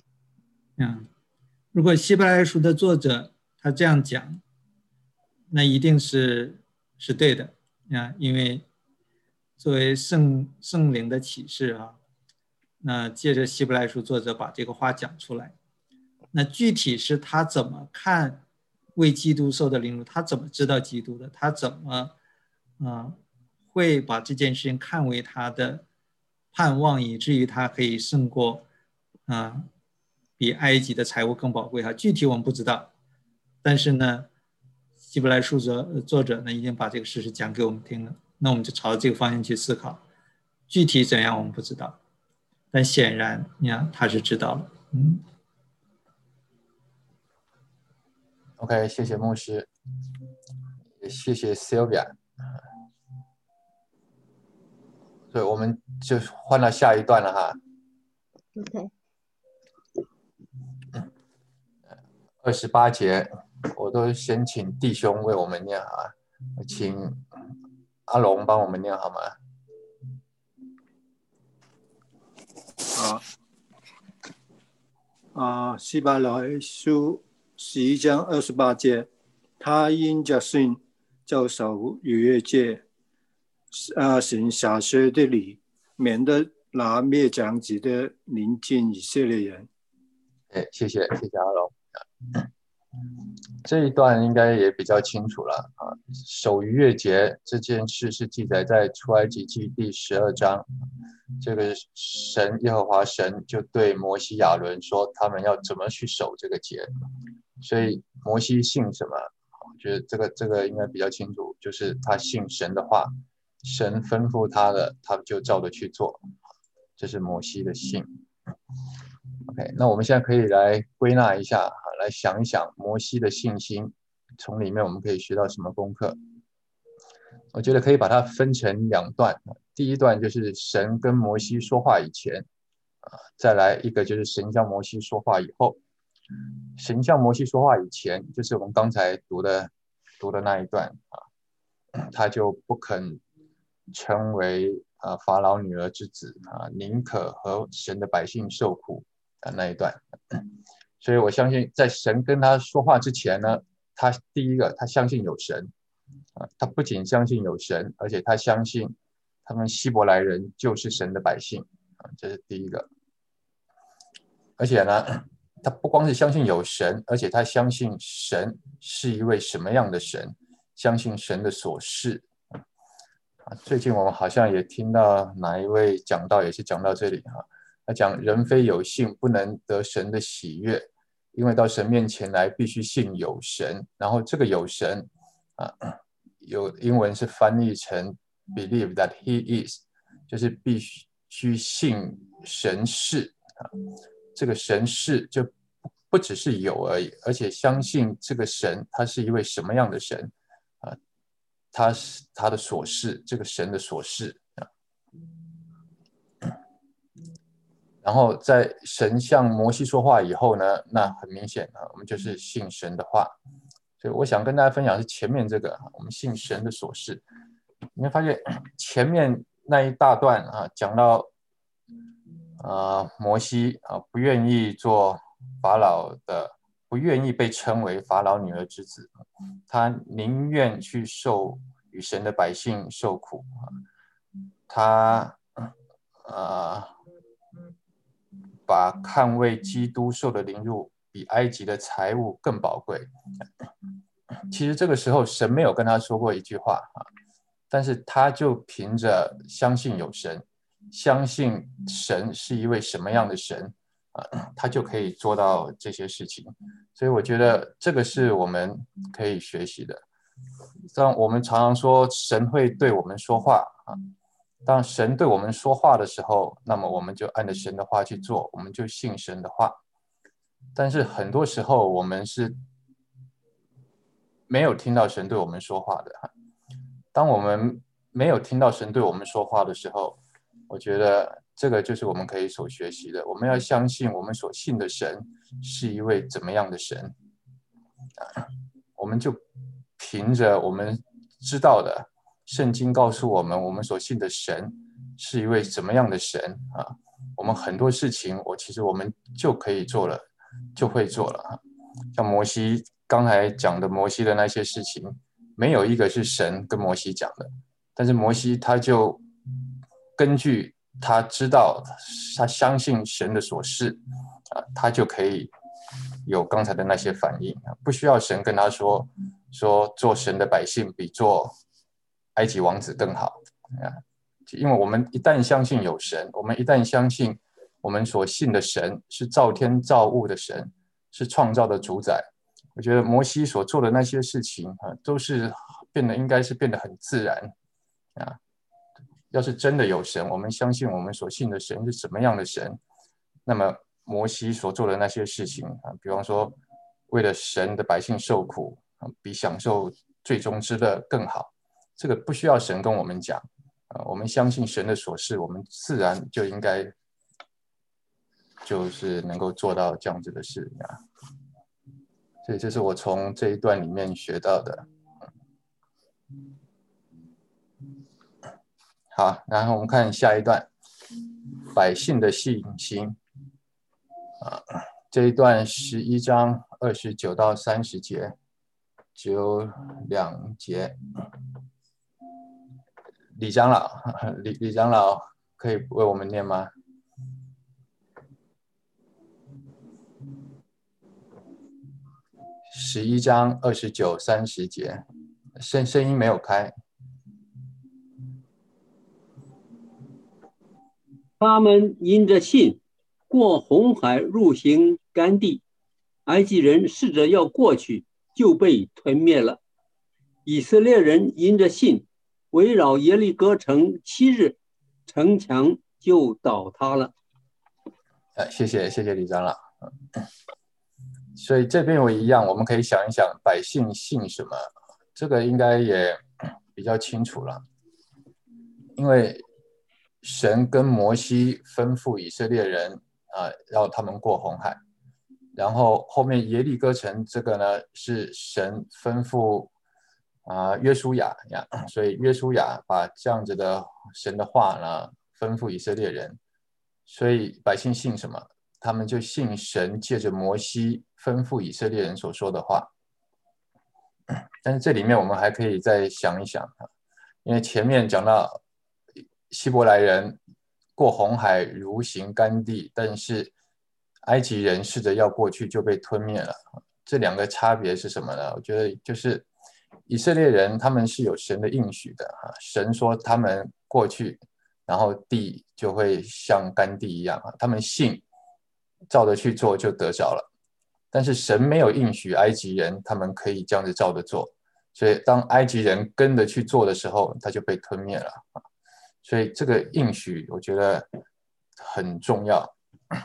S6: 如果希伯来书的作者他这样讲，那一定是对的因为作为圣灵的启示那借着希伯来书作者把这个话讲出来，那具体是他怎么看为基督受的凌辱，他怎么知道基督的，他怎么会把这件事情看为他的盼望，以至于他可以胜过比埃及的财物更宝贵具体我们不知道，但是呢希伯来书作者呢已经把这个事实讲给我们听了，那我们就朝这个方向去思考，具体怎样我们不知道，但显然你看他是知道了。
S1: OK， 谢谢牧师，也谢谢 Sylvia。所以我们就换到下一段了哈。
S5: OK，
S1: 28节，我都先请弟兄为我们念请阿龙帮我们念好吗？
S7: 希伯来书11章28节，他因着信就守逾越节，行洒血的礼，免得拿灭长子的临近以色列人。
S1: 谢谢阿龙。这一段应该也比较清楚了守逾越节这件事是记载在出埃及记第12章。这个耶和华神就对摩西亚伦说他们要怎么去守这个节，所以摩西信什么？我觉得这个应该比较清楚，就是他信神的话，神吩咐他的，他就照着去做，这是摩西的信。OK， 那我们现在可以来归纳一下，来想一想摩西的信心，从里面我们可以学到什么功课？我觉得可以把它分成2段，第一段就是神跟摩西说话以前，再来一个就是神向摩西说话以后。神向摩西说话以前，就是我们刚才读的那一段他就不肯成为法老女儿之子宁可和神的百姓受苦那一段。所以我相信在神跟他说话之前呢，他第一个他相信有神他不仅相信有神，而且他相信他们希伯来人就是神的百姓这是第一个。而且呢他不光是相信有神，而且他相信神是一位什么样的神，相信神的所示最近我们好像也听到哪一位讲道也是讲到这里他讲人非有信不能得神的喜悦，因为到神面前来必须信有神，然后这个有神有英文是翻译成 believe that he is， 就是必须信神是这个神是就不只是有而已，而且相信这个神他是一位什么样的神他是他的所示，这个神的所示然后在神向摩西说话以后呢，那很明显我们就是信神的话。所以我想跟大家分享是前面这个我们信神的所示。你会发现前面那一大段讲到摩西不愿意做法老的，不愿意被称为法老女儿之子，他宁愿去与神的百姓受苦他把看为基督受的凌辱比埃及的财物更宝贵。其实这个时候神没有跟他说过一句话啊，但是他就凭着相信有神，相信神是一位什么样的神啊，他就可以做到这些事情。所以我觉得这个是我们可以学习的。当我们常常说神会对我们说话啊，当神对我们说话的时候，那么我们就按着神的话去做，我们就信神的话。但是很多时候我们是没有听到神对我们说话的。当我们没有听到神对我们说话的时候，我觉得这个就是我们可以所学习的。我们要相信我们所信的神是一位怎么样的神，我们就凭着我们知道的圣经告诉我们，我们所信的神是一位怎么样的神啊，我们很多事情其实我们就可以做了，就会做了。像摩西刚才讲的摩西的那些事情，没有一个是神跟摩西讲的，但是摩西他就根据他知道他相信神的所示啊，他就可以有刚才的那些反应，不需要神跟他说做神的百姓比做埃及王子更好啊。因为我们一旦相信有神，我们一旦相信我们所信的神是造天造物的神，是创造的主宰，我觉得摩西所做的那些事情啊，都是应该是变得很自然啊。要是真的有神，我们相信我们所信的神是什么样的神，那么摩西所做的那些事情啊，比方说为了神的百姓受苦，比享受最终之乐更好，这个不需要神跟我们讲啊，我们相信神的所示，我们自然就应该就是能够做到这样子的事啊。所以这是我从这一段里面学到的。好，然后我们看下一段，百姓的信心啊，这一段11章29到30节，只有2节。李长老，李长老可以为我们念吗？11章29、30节，声音没有开。
S8: 他们因着信过红海入行干地，埃及人试着要过去，就被吞灭了。以色列人因着信围绕耶利哥城7日，城墙就倒塌了。
S1: 谢谢李长老。所以这边我一样，我们可以想一想百姓信什么，这个应该也比较清楚了。因为神跟摩西吩咐以色列人让他们过红海，然后后面耶利哥城这个呢是神吩咐约书亚，所以约书亚把这样子的神的话呢吩咐以色列人，所以百姓信什么？他们就信神借着摩西吩咐以色列人所说的话。但是这里面我们还可以再想一想，因为前面讲到希伯来人过红海如行干地，但是埃及人试着要过去就被吞灭了。这两个差别是什么呢？我觉得就是以色列人他们是有神的应许的，神说他们过去，然后地就会像干地一样，他们信照着去做就得着了。但是神没有应许埃及人他们可以这样子照着做，所以当埃及人跟着去做的时候，他就被吞灭了。所以这个应许我觉得很重要。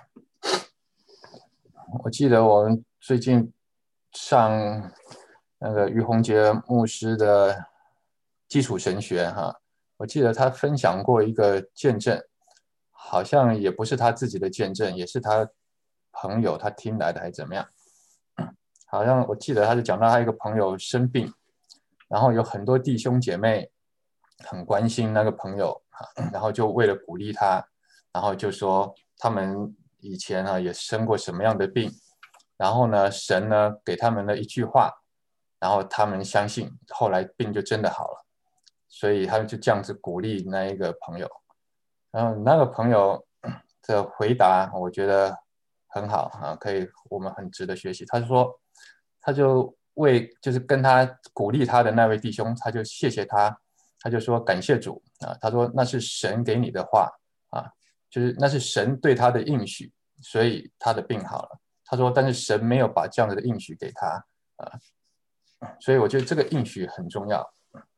S1: 我记得我们最近上那个于洪杰牧师的基础神学我记得他分享过一个见证，好像也不是他自己的见证，也是他朋友他听来的还是怎么样。好像我记得他是讲到他一个朋友生病，然后有很多弟兄姐妹很关心那个朋友，然后就为了鼓励他，然后就说他们以前也生过什么样的病，然后呢神呢给他们了一句话，然后他们相信，后来病就真的好了，所以他们就这样子鼓励那一个朋友。然后那个朋友的回答我觉得很好啊，我们很值得学习。他说，他就就是跟他鼓励他的那位弟兄，他就谢谢他，他就说感谢主啊，他说那是神给你的话啊，就是那是神对他的应许，所以他的病好了。他说，但是神没有把这样的应许给他啊，所以我觉得这个应许很重要。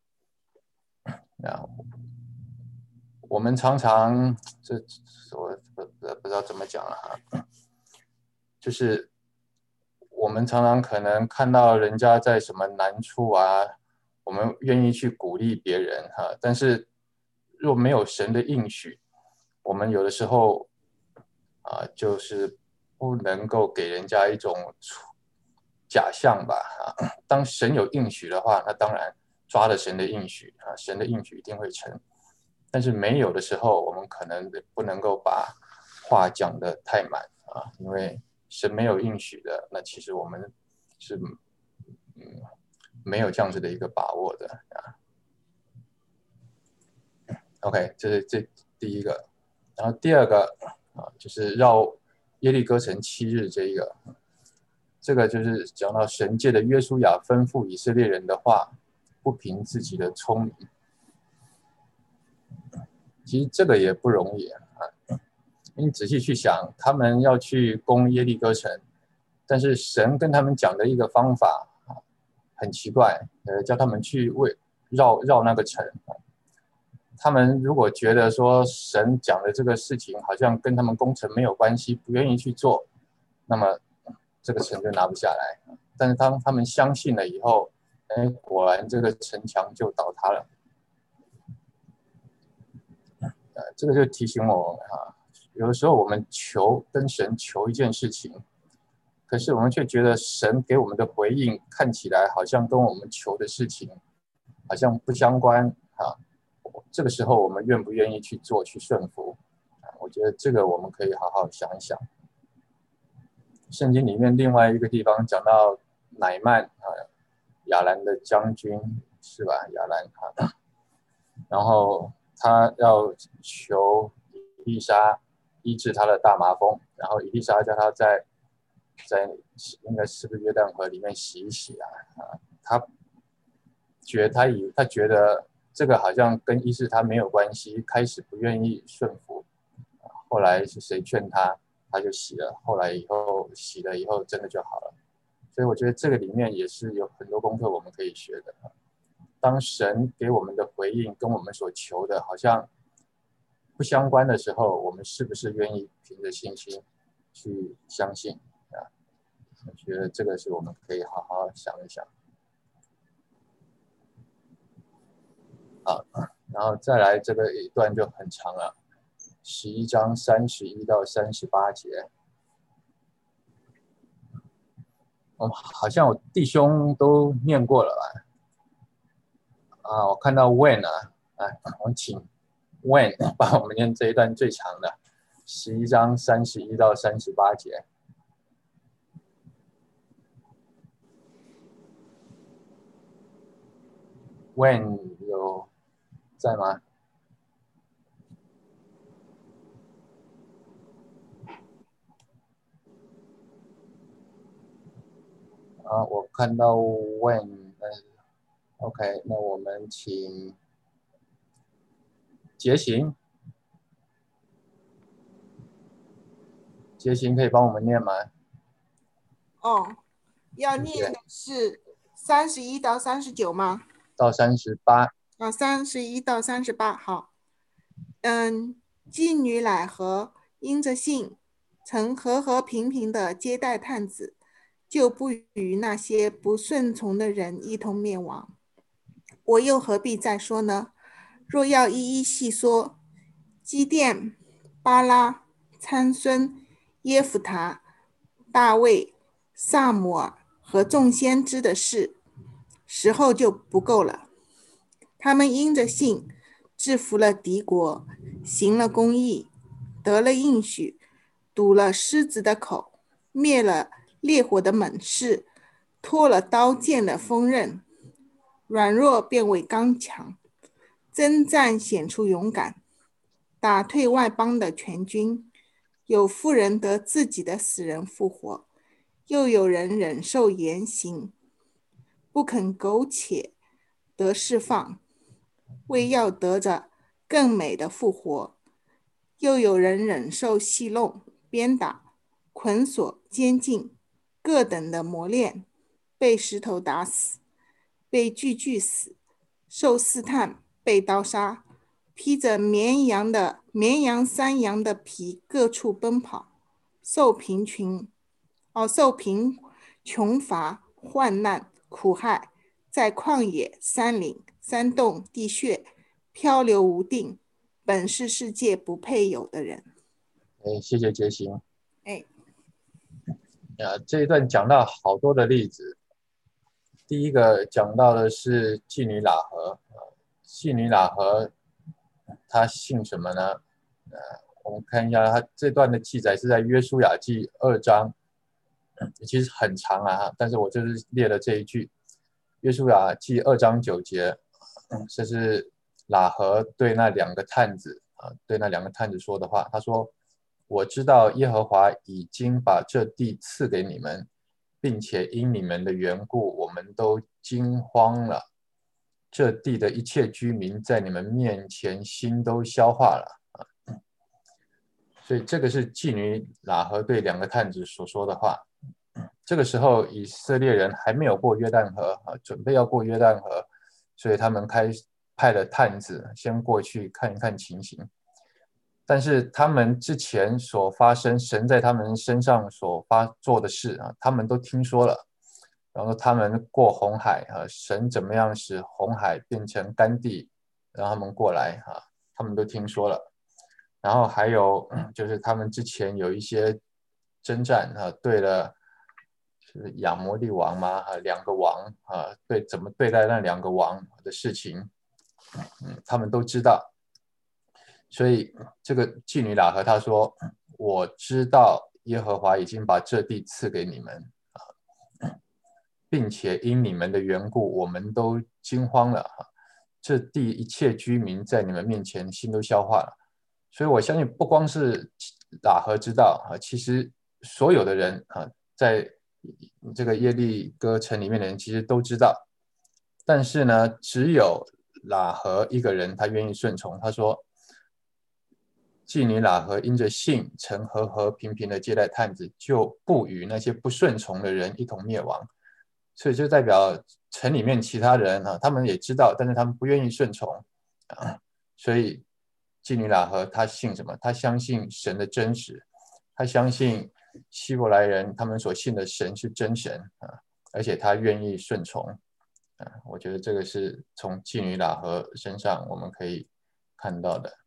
S1: 我们常常我不知道怎么讲了哈，就是我们常常可能看到人家在什么难处啊，我们愿意去鼓励别人哈，但是若没有神的应许，我们有的时候就是不能够给人家一种假象吧啊。当神有应许的话，那当然抓了神的应许啊，神的应许一定会成。但是没有的时候，我们可能不能够把话讲得太满啊，因为神没有应许的，那其实我们是没有这样子的一个把握的啊。OK， 这是第一个，然后第二个就是绕耶利哥城7日这个就是讲到神借的约书亚吩咐以色列人的话，不凭自己的聪明。其实这个也不容易啊，你仔细去想，他们要去攻耶利哥城，但是神跟他们讲的一个方法很奇怪，叫他们去绕那个城。他们如果觉得说神讲的这个事情好像跟他们攻城没有关系，不愿意去做，那么这个城就拿不下来。但是当他们相信了以后，果然这个城墙就倒塌了。这个就提醒我们有的时候我们跟神求一件事情，可是我们却觉得神给我们的回应看起来好像跟我们求的事情好像不相关这个时候我们愿不愿意去做去顺服我觉得这个我们可以好好想一想。圣经里面另外一个地方讲到乃曼亚兰的将军是吧？亚兰然后他要求以利沙医治他的大麻风，然后以利沙叫他在应该是不是约旦河里面洗一洗他觉得这个好像跟医治他没有关系，开始不愿意顺服，后来是谁劝他，他就洗了，后来洗了以后真的就好了。所以我觉得这个里面也是有很多功课我们可以学的。当神给我们的回应跟我们所求的好像不相关的时候，我们是不是愿意凭着信心去相信我觉得这个是我们可以好好想一想。然后再来这个一段就很长了，11章31到38节。好像我弟兄都念过了我看到 When 我请 When 帮我们念这一段最长的11章31到38节。When 有在吗？我看到 When OK， 那我们请杰行可以帮我们念吗？
S9: 要念的是31到39吗？
S1: 到38。
S9: 31到38，好。妓女乃和因着信，曾和平平的接待探子，就不与那些不顺从的人一同灭亡。我又何必再说呢？若要一一细说，基甸、巴拉、参孙、耶弗他、大卫、撒母耳和众先知的事，时候就不够了。他们因着信制服了敌国，行了公义，得了应许，堵了狮子的口，灭了烈火的猛士，脱了刀剑的锋刃，软弱变为刚强，征战显出勇敢，打退外邦的全军， 有妇人得自己的死人复活，又有人忍受严刑，不肯苟且得释放，为要得着更美的复活。又有人忍受戏弄、鞭打、捆锁、监禁，各等的磨练，被石头打死，被锯死，受试探，被刀杀，披着绵羊、山羊的皮，各处奔跑，受贫穷乏、患难、苦害，在旷野、山岭、山洞、地穴漂流无定，本是世界不配有的人。
S1: 谢谢杰行。
S9: 哎，
S1: 这一段讲到好多的例子。第一个讲到的是妓女喇合，妓女喇合她姓什么呢？我们看一下，她这段的记载是在约书亚记2章，其实很长啊，但是我就是列了这一句，约书亚记2章9节，这是喇合对那2个探子对那2个探子说的话。他说：“我知道耶和华已经把这地赐给你们，并且因你们的缘故，我们都惊慌了。这地的一切居民在你们面前心都消化了。”所以这个是妓女喇合对2个探子所说的话。这个时候以色列人还没有过约旦河，准备要过约旦河，所以他们派了探子先过去看一看情形。但是他们之前所发生神在他们身上所做的事他们都听说了。然后他们过红海神怎么样使红海变成干地，让他们过来他们都听说了。然后还有就是他们之前有一些征战对了，是亚摩利王吗？2个王对怎么对待那2个王的事情，他们都知道。所以这个妓女喇合她说：“我知道耶和华已经把这地赐给你们并且因你们的缘故，我们都惊慌了这地一切居民在你们面前心都消化了。”所以我相信不光是喇合知道其实所有的人在这个耶利哥城里面的人其实都知道。但是呢，只有喇合一个人他愿意顺从。他说：“妓女喇合因着信，曾和和平平的接待探子，就不与那些不顺从的人一同灭亡。”所以就代表城里面其他人他们也知道，但是他们不愿意顺从所以妓女喇合她信什么？她相信神的真实，她相信希伯来人他们所信的神是真神而且她愿意顺从我觉得这个是从妓女喇合身上我们可以看到的。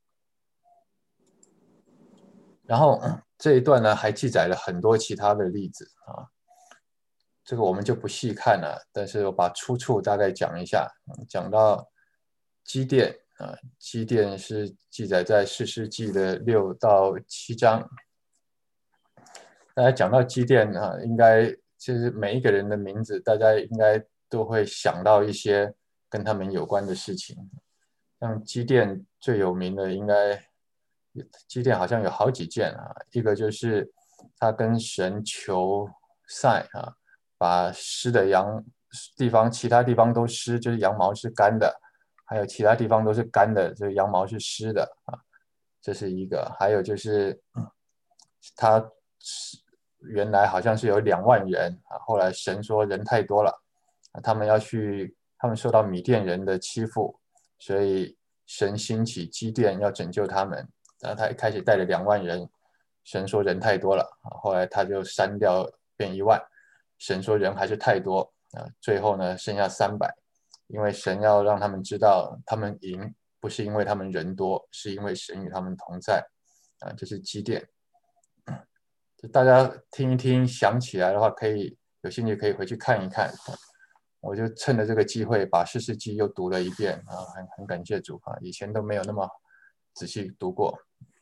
S1: 然后这一段呢还记载了很多其他的例子这个我们就不细看了，但是我把出处大概讲一下。讲到基甸基甸是记载在士师记的6到7章。大家讲到基甸应该就是每一个人的名字，大家应该都会想到一些跟他们有关的事情。像基甸最有名的，应该基甸好像有好几件一个就是他跟神求赛把湿的其他地方都湿，就是羊毛是干的，还有其他地方都是干的，这羊毛是湿的这是一个。还有就是他原来好像是有2万人后来神说人太多了他们受到米甸人的欺负，所以神兴起基甸要拯救他们。他一开始带了2万人，神说人太多了后来他就删掉变1万，神说人还是太多最后呢剩下300，因为神要让他们知道他们赢不是因为他们人多，是因为神与他们同在这是基甸。大家听一听想起来的话，有兴趣可以回去看一看。我就趁着这个机会把士师记又读了一遍很感谢主以前都没有那么仔细读过。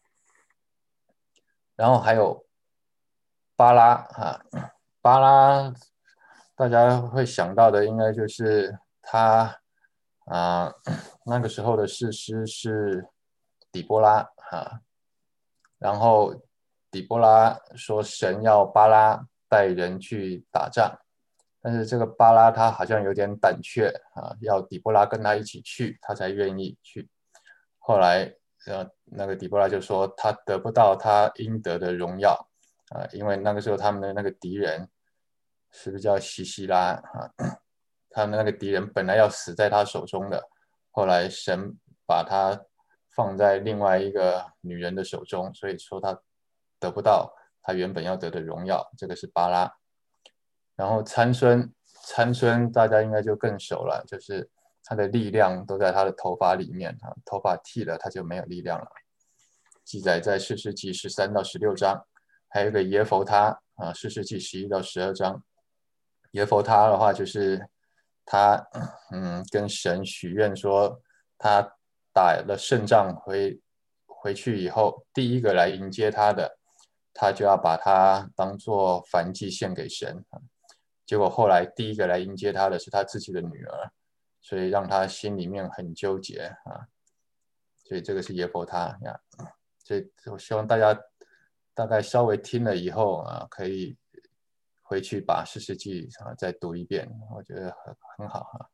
S1: 然后还有巴拉巴拉大家会想到的应该就是他那个时候的士师是底波拉然后底波拉说神要巴拉带人去打仗，但是这个巴拉他好像有点胆怯啊，要底波拉跟他一起去，他才愿意去。后来那个底波拉就说他得不到他应得的荣耀啊，因为那个时候他们的那个敌人是不是叫西西拉啊？他们那个敌人本来要死在他手中的，后来神把他放在另外一个女人的手中，所以说他得不到他原本要得的荣耀，这个是巴拉。然后参孙大家应该就更熟了，就是他的力量都在他的头发里面，头发剃了他就没有力量了。记载在士师记13到16章，还有一个耶弗他啊，士师记11到12章。耶弗他的话就是他跟神许愿说，他打了胜仗回去以后，第一个来迎接他的，他就要把他当作燔祭献给神。结果后来第一个来迎接他的是他自己的女儿，所以让他心里面很纠结啊。所以这个是耶弗他呀。所以我希望大家大概稍微听了以后啊，可以回去把士师记再读一遍，我觉得很好哈。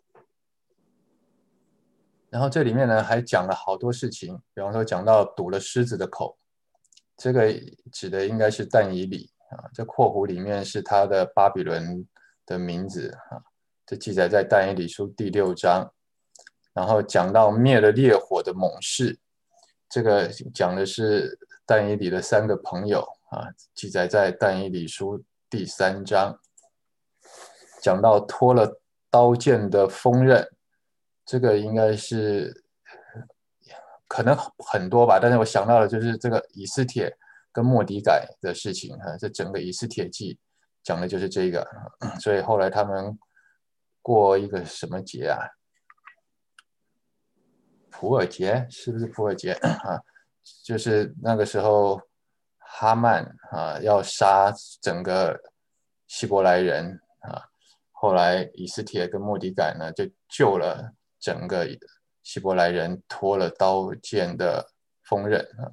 S1: 然后这里面呢还讲了好多事情，比方说讲到堵了狮子的口，这个指的应该是但以理啊，这括弧里面是他的巴比伦的名字啊，这记载在但以理书第6章。然后讲到灭了烈火的猛士，这个讲的是但以理的3个朋友啊，记载在但以理书第3章。讲到脱了刀剑的锋刃，这个应该是可能很多吧，但是我想到的就是这个以斯帖跟末底改的事情啊，这整个以斯帖记讲的就是这个，所以后来他们过一个什么节啊？普尔节，是不是普尔节啊？就是那个时候哈曼啊要杀整个希伯来人啊，后来以斯帖跟末底改呢就救了整个希伯来人脱了刀剑的锋刃啊。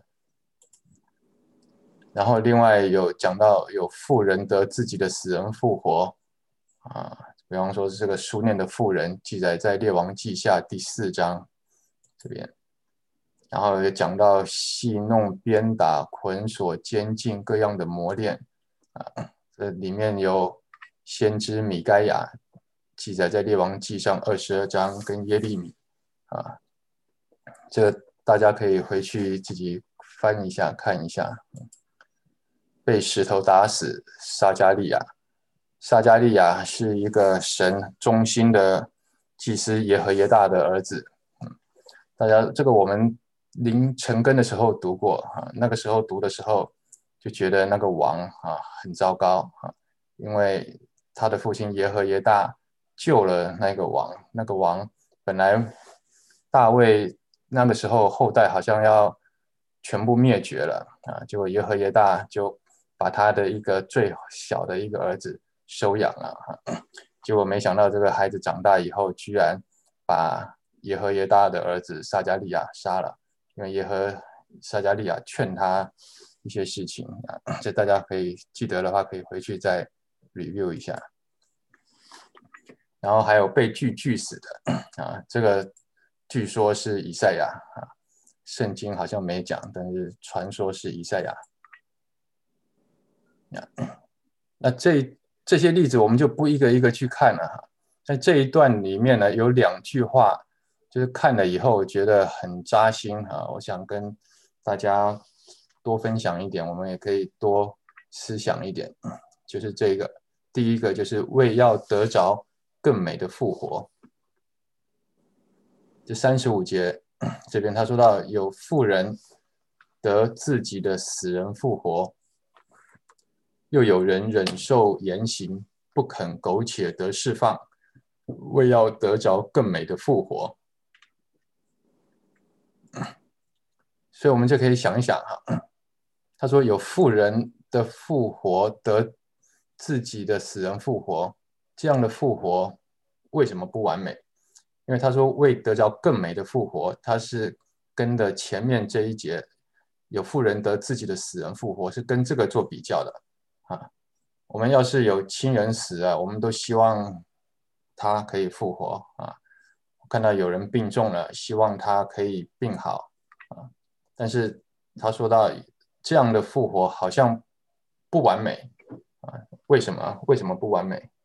S1: 然后另外有讲到有妇人得自己的死人复活啊，比方说这个书念的妇人记载在列王记下第4章这边。然后也讲到戏弄鞭打捆锁监禁各样的磨练啊，这里面有先知米该亚记载在列王记上22章跟耶利米啊，这大家可以回去自己翻一下看一下。被石头打死撒迦利亚，撒迦利亚是一个神忠心的祭司耶和耶大的儿子。大家这个我们临成根的时候读过啊，那个时候读的时候就觉得那个王啊很糟糕啊，因为他的父亲耶和耶大救了那个王，那个王本来大卫那个时候后代好像要全部灭绝了啊，结果耶和耶大就把他的一个最小的一个儿子收养了啊，结果没想到这个孩子长大以后居然把耶和耶大的儿子撒迦利亚杀了，因为撒迦利亚劝他一些事情啊，这大家可以记得的话，可以回去再 review 一下。然后还有被锯死的啊，这个据说是以赛亚啊，圣经好像没讲，但是传说是以赛亚。那这些例子我们就不一个一个去看了哈。在这一段里面呢，有2句话，就是看了以后觉得很扎心啊，我想跟大家多分享一点，我们也可以多思想一点。就是这个，第一个就是为要得着更美的复活。这35节这边他说到，有妇人得自己的死人复活，又有人忍受严刑，不肯苟且得释放，为要得着更美的复活。所以我们就可以想一想哈，他说有妇人的复活，得自己的死人复活，这样的复活为什么不完美？因为他说为得着更美的复活，他是跟的前面这一节有妇人得自己的死人复活，是跟这个做比较的啊。我们要是有亲人死了，我们都希望他可以复活啊。看到有人病重了，希望他可以病好啊。但是他说到这样的复活好像不完美啊，为什么？为什么不完美？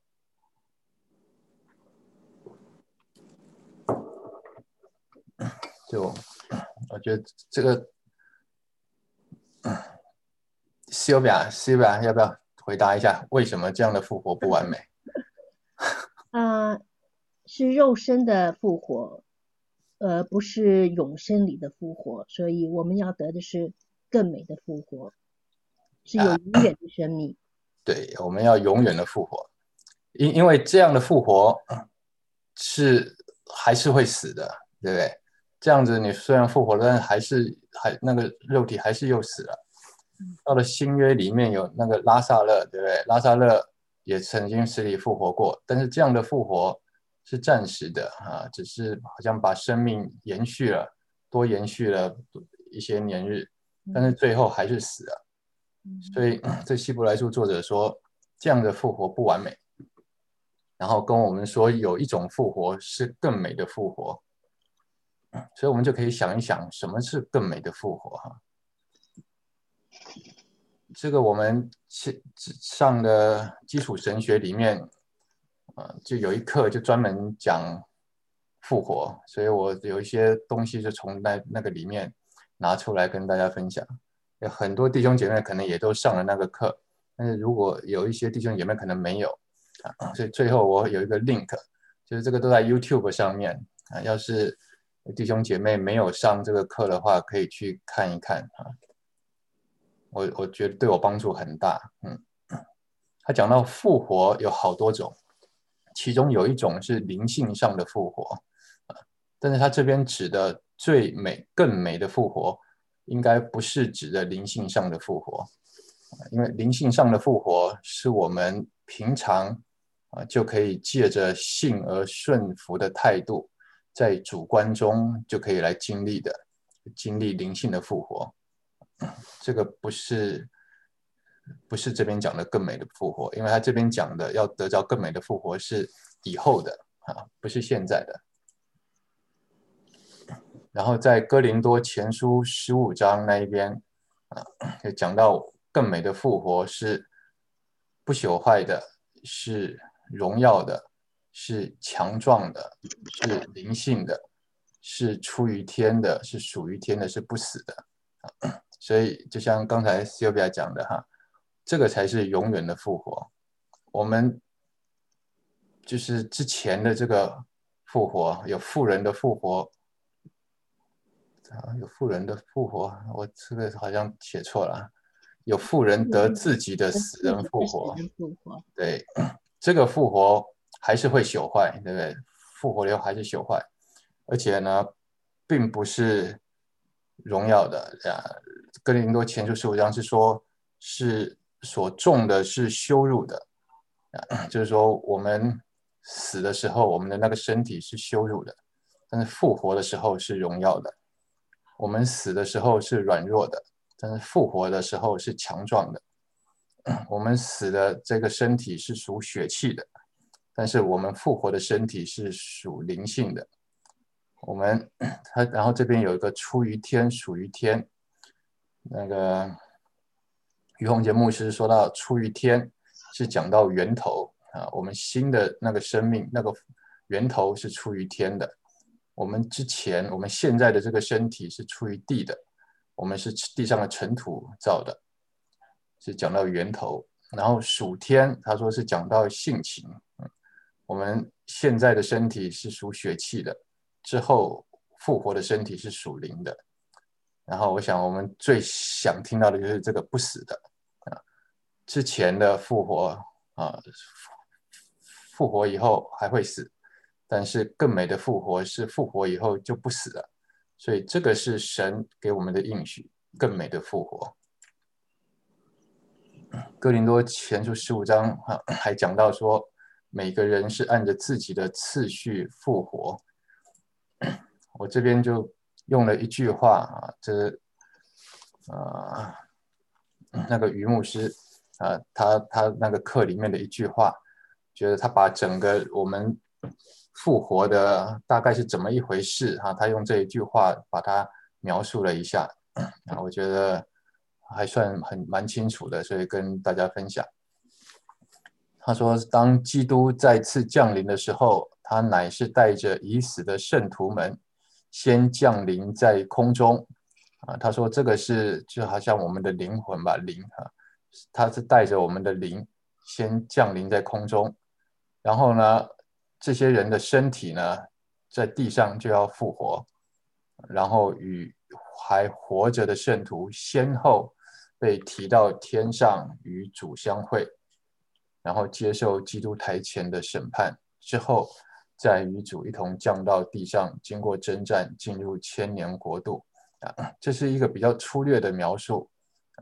S1: 就我觉得这个Sylvia 要不要回答一下，为什么这样的复活不完美？
S5: 是肉身的复活，不是永生里的复活，所以我们要得的是更美的复活，是有永远的生命。
S1: 对，我们要永远的复活，因为这样的复活还是会死的，对不对？这样子你虽然复活了，但那个肉体还是又死了。到了新约里面有那个拉撒勒，对不对？拉撒勒也曾经死里复活过，但是这样的复活是暂时的啊，只是好像把生命多延续了一些年日，但是最后还是死了。所以这希伯来书作者说，这样的复活不完美，然后跟我们说有一种复活是更美的复活，所以我们就可以想一想，什么是更美的复活哈？这个我们上的基础神学里面，就有一课就专门讲复活，所以我有一些东西就从那个里面拿出来跟大家分享。有很多弟兄姐妹可能也都上了那个课，但是如果有一些弟兄姐妹可能没有所以最后我有一个 link， 就是这个都在 YouTube 上面要是弟兄姐妹没有上这个课的话，可以去看一看我觉得对我帮助很大。他讲到复活有好多种，其中有一种是灵性上的复活，但是他这边指的更美的复活，应该不是指的灵性上的复活，因为灵性上的复活是我们平常就可以借着信而顺服的态度，在主观中就可以来经历灵性的复活。这个不是这边讲的更美的复活，因为他这边讲的要得着更美的复活是以后的不是现在的。然后在哥林多前书15章那一边就讲到更美的复活是不朽坏的，是荣耀的，是强壮的，是灵性的，是出于天的，是属于天的，是不死的。所以就像刚才 Sylvia 讲的这个才是永远的复活。我们就是之前的这个复活，有妇人的复活有妇人的复活，我这个好像写错了。有妇人得自己的死人复活，对，这个复活还是会朽坏，对不对？复活了还是朽坏，而且呢，并不是荣耀的哥林多前书15章是说，是所种的是羞辱的就是说我们死的时候，我们的那个身体是羞辱的，但是复活的时候是荣耀的。我们死的时候是软弱的，但是复活的时候是强壮的。我们死的这个身体是属血气的，但是我们复活的身体是属灵性的。然后这边有一个出于天，属于天。那个于洪杰牧师说到出于天是讲到源头我们新的那个生命那个源头是出于天的。我们现在的这个身体是出于地的，我们是地上的尘土造的，是讲到源头。然后属天他说是讲到性情我们现在的身体是属血气的，之后复活的身体是属灵的。然后我想我们最想听到的就是这个不死的之前的复活复活以后还会死，但是更美的复活是复活以后就不死了，所以这个是神给我们的应许，更美的复活。哥林多前书15章还讲到说，每个人是按着自己的次序复活。我这边就用了一句话那个于牧师他那个课里面的一句话，觉得他把整个我们复活的大概是怎么一回事他用这一句话把它描述了一下我觉得还算蛮清楚的，所以跟大家分享。他说，当基督再次降临的时候，他乃是带着已死的圣徒们先降临在空中他说这个是就好像我们的灵魂吧，灵他是带着我们的灵先降临在空中，然后呢这些人的身体呢在地上就要复活，然后与还活着的圣徒先后被提到天上与主相会，然后接受基督台前的审判，之后再与主一同降到地上，经过征战进入千年国度这是一个比较粗略的描述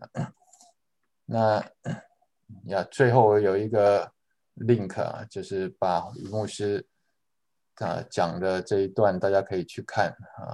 S1: 那最后有一个 link 就是把于牧师讲的这一段大家可以去看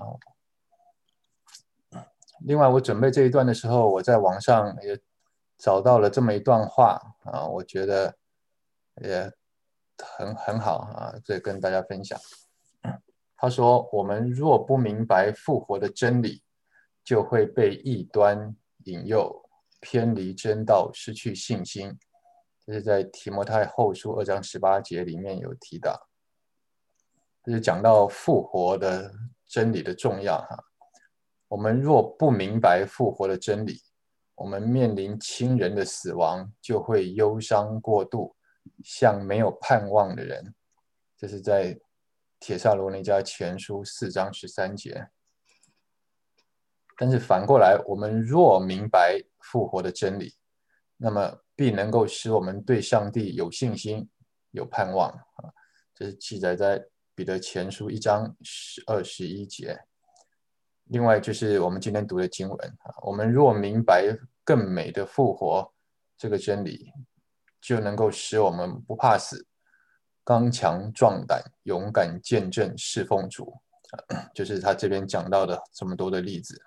S1: 另外我准备这一段的时候，我在网上也找到了这么一段话我觉得也很好这跟大家分享他说，我们若不明白复活的真理，就会被异端引诱，偏离真道，失去信心。这是在提摩太后书2章18节里面有提到，这是讲到复活的真理的重要我们若不明白复活的真理，我们面临亲人的死亡就会忧伤过度，像没有盼望的人。这是在帖撒罗尼迦前书4章13节。但是反过来，我们若明白复活的真理，那么必能够使我们对上帝有信心、有盼望这是记载在彼得前书1章21节。另外就是我们今天读的经文我们若明白更美的复活这个真理，就能够使我们不怕死，刚强壮胆，勇敢见证侍奉主就是他这边讲到的这么多的例子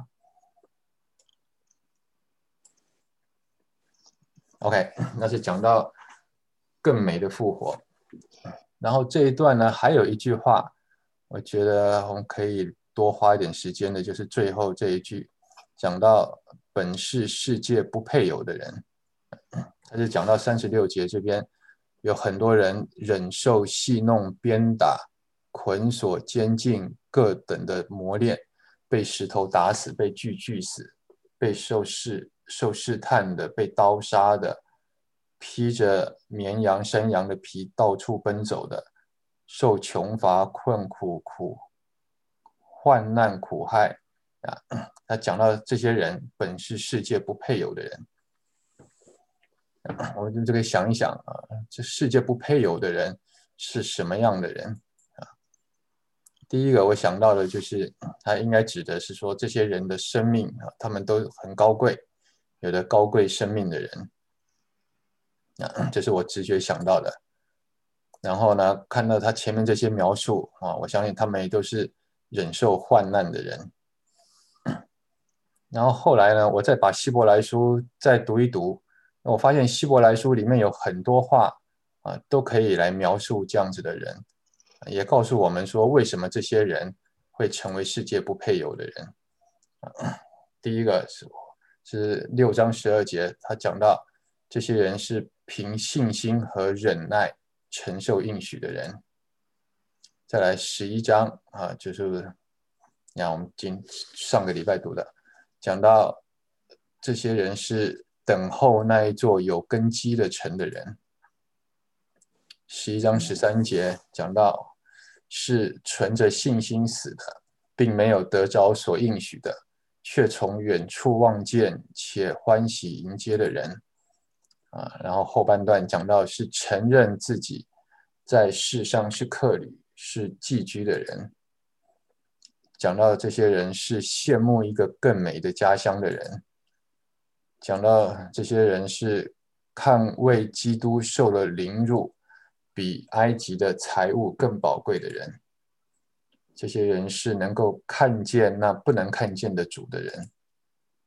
S1: OK， 那是讲到更美的复活。然后这一段呢，还有一句话，我觉得我们可以多花一点时间的，就是最后这一句，讲到本是世界不配有的人。他就讲到36节这边，有很多人忍受戏弄、鞭打、捆锁、监禁各等的磨练，被石头打死，被锯死，被受试探的，被刀杀的，披着绵羊、山羊的皮到处奔走的，受穷乏、困苦、患难、苦害他讲到这些人本是世界不配有的人。我们就可以想一想这世界不配有的人是什么样的人第一个我想到的就是他应该指的是说这些人的生命他们都很高贵，有的高贵生命的人这是我直觉想到的。然后呢，看到他前面这些描述我相信他们也都是忍受患难的人。然后后来呢，我再把希伯来书再读一读，我发现希伯来书里面有很多话都可以来描述这样子的人，也告诉我们说为什么这些人会成为世界不配有的人。第一个是6章12节，他讲到这些人是凭信心和忍耐承受应许的人。再来11章就是我们上个礼拜读的，讲到这些人是等候那一座有根基的城的人。11章13节讲到是存着信心死的，并没有得着所应许的，却从远处望见且欢喜迎接的人然后后半段讲到是承认自己在世上是客旅，是寄居的人，讲到这些人是羡慕一个更美的家乡的人，讲到这些人是看为基督受了凌辱，比埃及的财物更宝贵的人，这些人是能够看见那不能看见的主的人，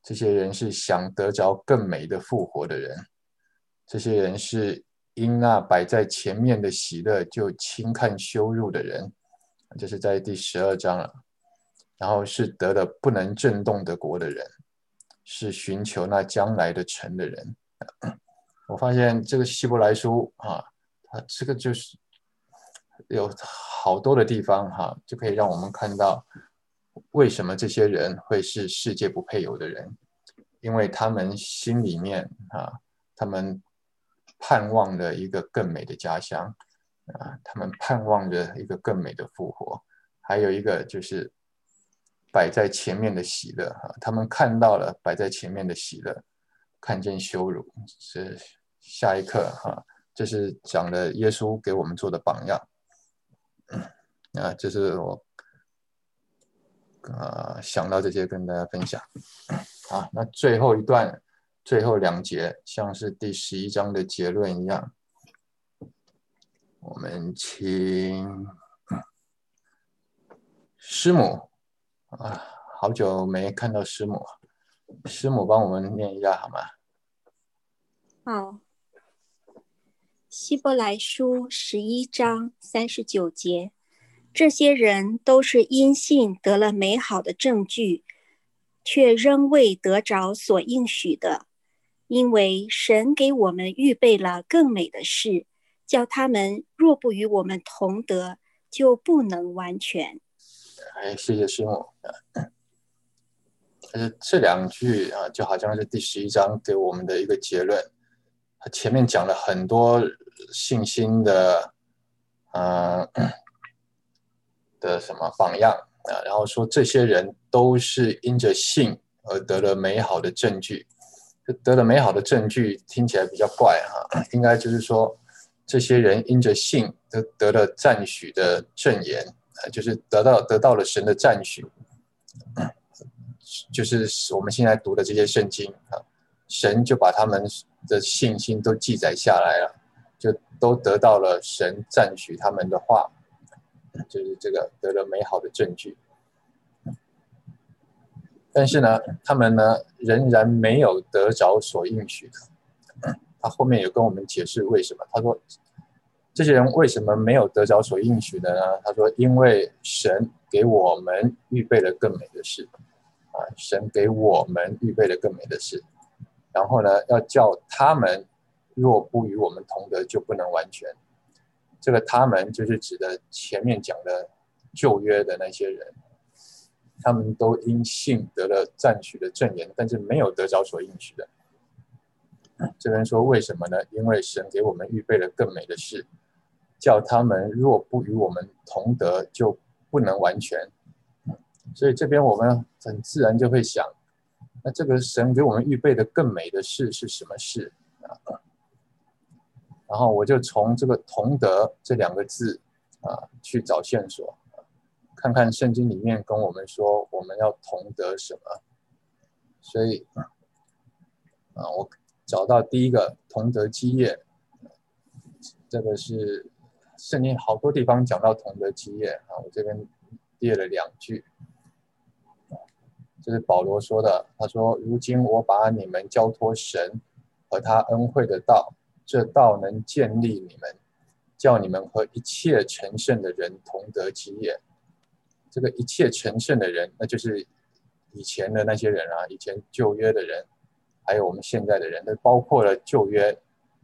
S1: 这些人是想得着更美的复活的人，这些人是因那摆在前面的喜乐就轻看羞辱的人，这是在第12章了。然后是得了不能震动的国的人，是寻求那将来的城的人。我发现这个希伯来书它这个就是有好多的地方就可以让我们看到为什么这些人会是世界不配有的人，因为他们心里面他们盼望着一个更美的家乡他们盼望着一个更美的复活，还有一个就是摆在前面的喜乐他们看到了摆在前面的喜乐，看见羞辱。是下一课这是讲了耶稣给我们做的榜样这是我想到这些跟大家分享那最后一段最后2节像是第11章的结论一样，我们请师母好久没看到师母，师母帮我们念一下好吗？
S10: 好，希伯来书11章39节，这些人都是因信得了美好的证据，却仍未得着所应许的，因为神给我们预备了更美的事，叫他们若不与我们同得，就不能完全。
S1: 谢谢师母。这2句就好像是第11章给我们的一个结论。前面讲了很多信心的什么榜样然后说这些人都是因着信而得了美好的证据。得了美好的证据听起来比较怪应该就是说这些人因着信得了赞许的证言，就是得到了神的赞许，就是我们现在读的这些圣经神就把他们的信心都记载下来了，就都得到了神赞许他们的话，就是这个得了美好的证据。但是呢，他们呢仍然没有得着所应许的。他后面有跟我们解释为什么。他说，这些人为什么没有得着所应许的呢？他说，因为神给我们预备了更美的事神给我们预备了更美的事。然后呢，要叫他们若不与我们同得，就不能完全。这个他们就是指的前面讲的旧约的那些人，他们都因信得了赞许的证言，但是没有得着所应许的。这边说为什么呢？因为神给我们预备了更美的事，叫他们若不与我们同得，就不能完全。所以这边我们很自然就会想，那这个神给我们预备的更美的事是什么事然后我就从这个同得这2个字去找线索，看看圣经里面跟我们说我们要同得什么。所以我找到第一个同得基业，这个是圣经好多地方讲到同得基业我这边列了2句。这是保罗说的，他说如今我把你们交托神和他恩惠的道，这道能建立你们，叫你们和一切成圣的人同得基业。这个一切成圣的人，那就是以前的那些人以前旧约的人，还有我们现在的人，都包括了旧约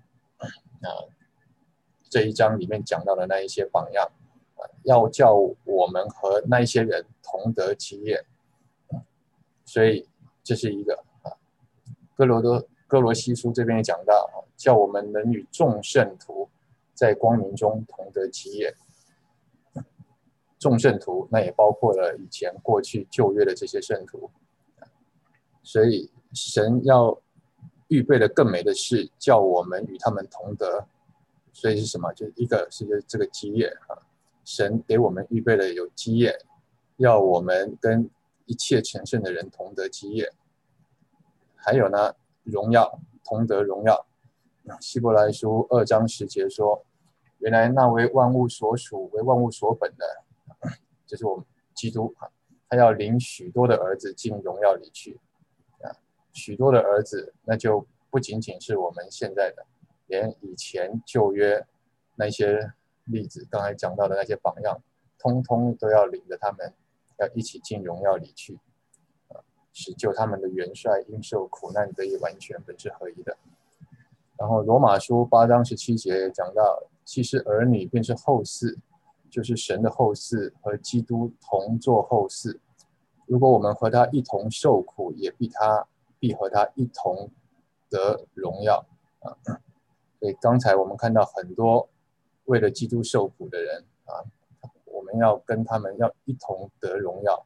S1: 这一章里面讲到的那一些榜样要叫我们和那一些人同得基业。所以这是一个哥罗西书这边也讲到叫我们能与众圣徒在光明中同得基业。众圣徒那也包括了以前过去旧约的这些圣徒。所以神要预备了更美的事，叫我们与他们同得。所以是什么？就是一个是这个基业神给我们预备了有基业，要我们跟一切成圣的人同得基业。还有呢，荣耀，同得荣耀。希伯来书2章10节说，原来那为万物所属为万物所本的，就是我们基督他要领许多的儿子进荣耀里去许多的儿子，那就不仅仅是我们现在的，连以前旧约那些例子，刚才讲到的那些榜样，通通都要领着他们，要一起进荣耀里去，使救他们的元帅因受苦难得以完全，本是合一的。然后罗马书8章17节讲到，其实儿女便是后嗣，就是神的后嗣，和基督同作后嗣。如果我们和他一同受苦，也必和他一同得荣耀。所以刚才我们看到很多为了基督受苦的人啊，我们要跟他们要一同得荣耀。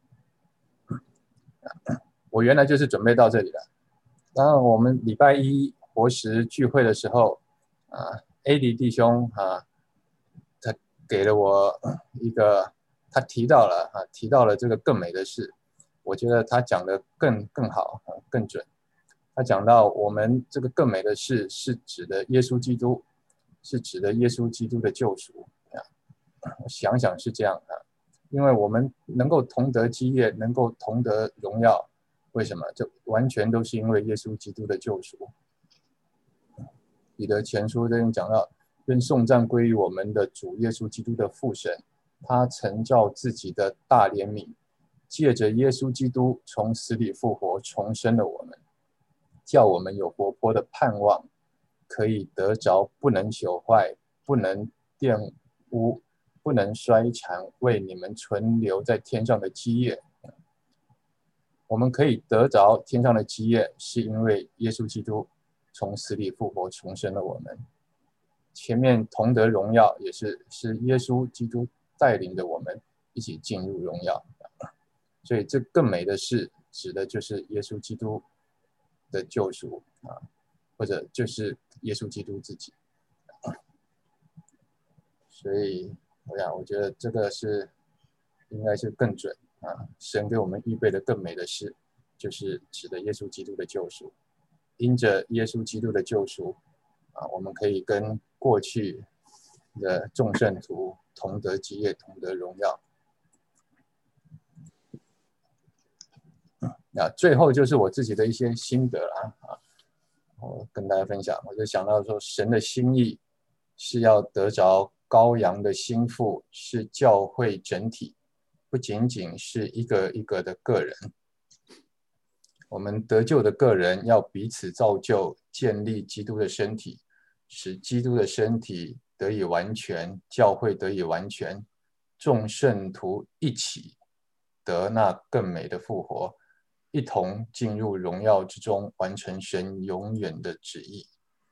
S1: 我原来就是准备到这里了。然后我们礼拜一活石聚会的时候，AD 弟兄他给了我一个，他提到了这个更美的事，我觉得他讲的更好，更准。他讲到我们这个更美的事是指的耶稣基督，是指的耶稣基督的救赎。我想想是这样因为我们能够同得基业，能够同得荣耀，为什么？这完全都是因为耶稣基督的救赎。彼得前书这边讲到，愿颂赞归于我们的主耶稣基督的父神，他曾照自己的大怜悯，借着耶稣基督从死里复活，重生了我们，叫我们有活泼的盼望，可以得着不能朽坏、不能玷污、不能衰残，为你们存留在天上的基业。我们可以得着天上的基业，是因为耶稣基督从死里复活，重生了我们。前面同得荣耀也是耶稣基督带领着我们一起进入荣耀。所以这更美的事指的就是耶稣基督的救赎或者就是耶稣基督自己。所以我觉得这个应该是更准神给我们预备的更美的事，就是指的耶稣基督的救赎。因着耶稣基督的救赎我们可以跟过去的众圣徒同得基业，同得荣耀。最后就是我自己的一些心得我跟大家分享。我就想到说，神的心意是要得着羔羊的心腹，是教会整体，不仅仅是一个一个的个人。我们得救的个人要彼此造就，建立基督的身体，使基督的身体得以完全，教会得以完全，众圣徒一起得那更美的复活，一同进入荣耀之中，完成神永远的旨意。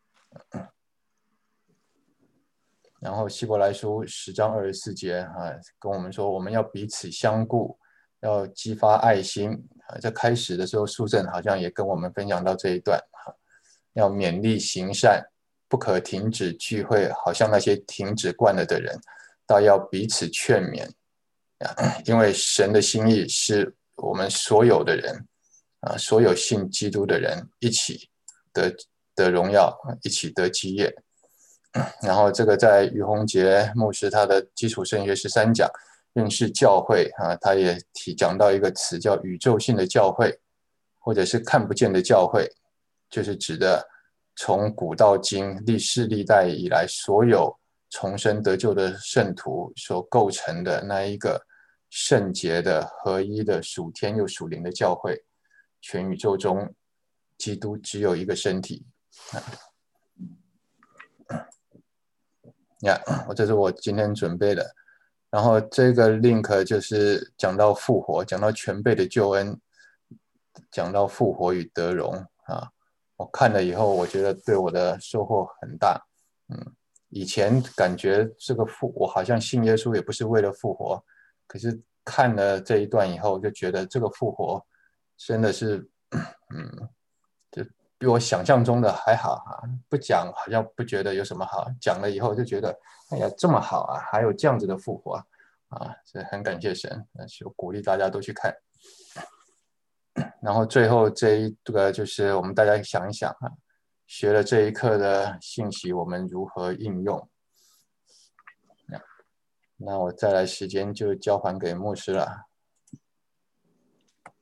S1: 然后希伯来书10章24节跟我们说，我们要彼此相顾，要激发爱心。在开始的时候，苏正好像也跟我们分享到这一段要勉励行善，不可停止聚会，好像那些停止惯了的人，倒要彼此劝勉因为神的心意是我们所有的人所有信基督的人一起得荣耀，一起得基业。然后这个在于洪杰牧师他的基础圣约13讲认识教会他也讲到一个词叫宇宙性的教会，或者是看不见的教会，就是指的从古到今历世历代以来所有重生得救的圣徒所构成的那一个圣洁的合一的属天又属灵的教会。全宇宙中基督只有一个身体这是我今天准备的。然后这个 link 就是讲到复活，讲到全备的救恩，讲到复活与得荣我看了以后，我觉得对我的收获很大。以前感觉这个我好像信耶稣也不是为了复活，可是看了这一段以后，就觉得这个复活真的是就比我想象中的还好不讲好像不觉得有什么好，讲了以后就觉得哎呀这么好还有这样子的复活所以很感谢神，就鼓励大家都去看。然后最后这一个就是我们大家想一想学了这一课的信息我们如何应用。那我再来时间就交还给牧师了。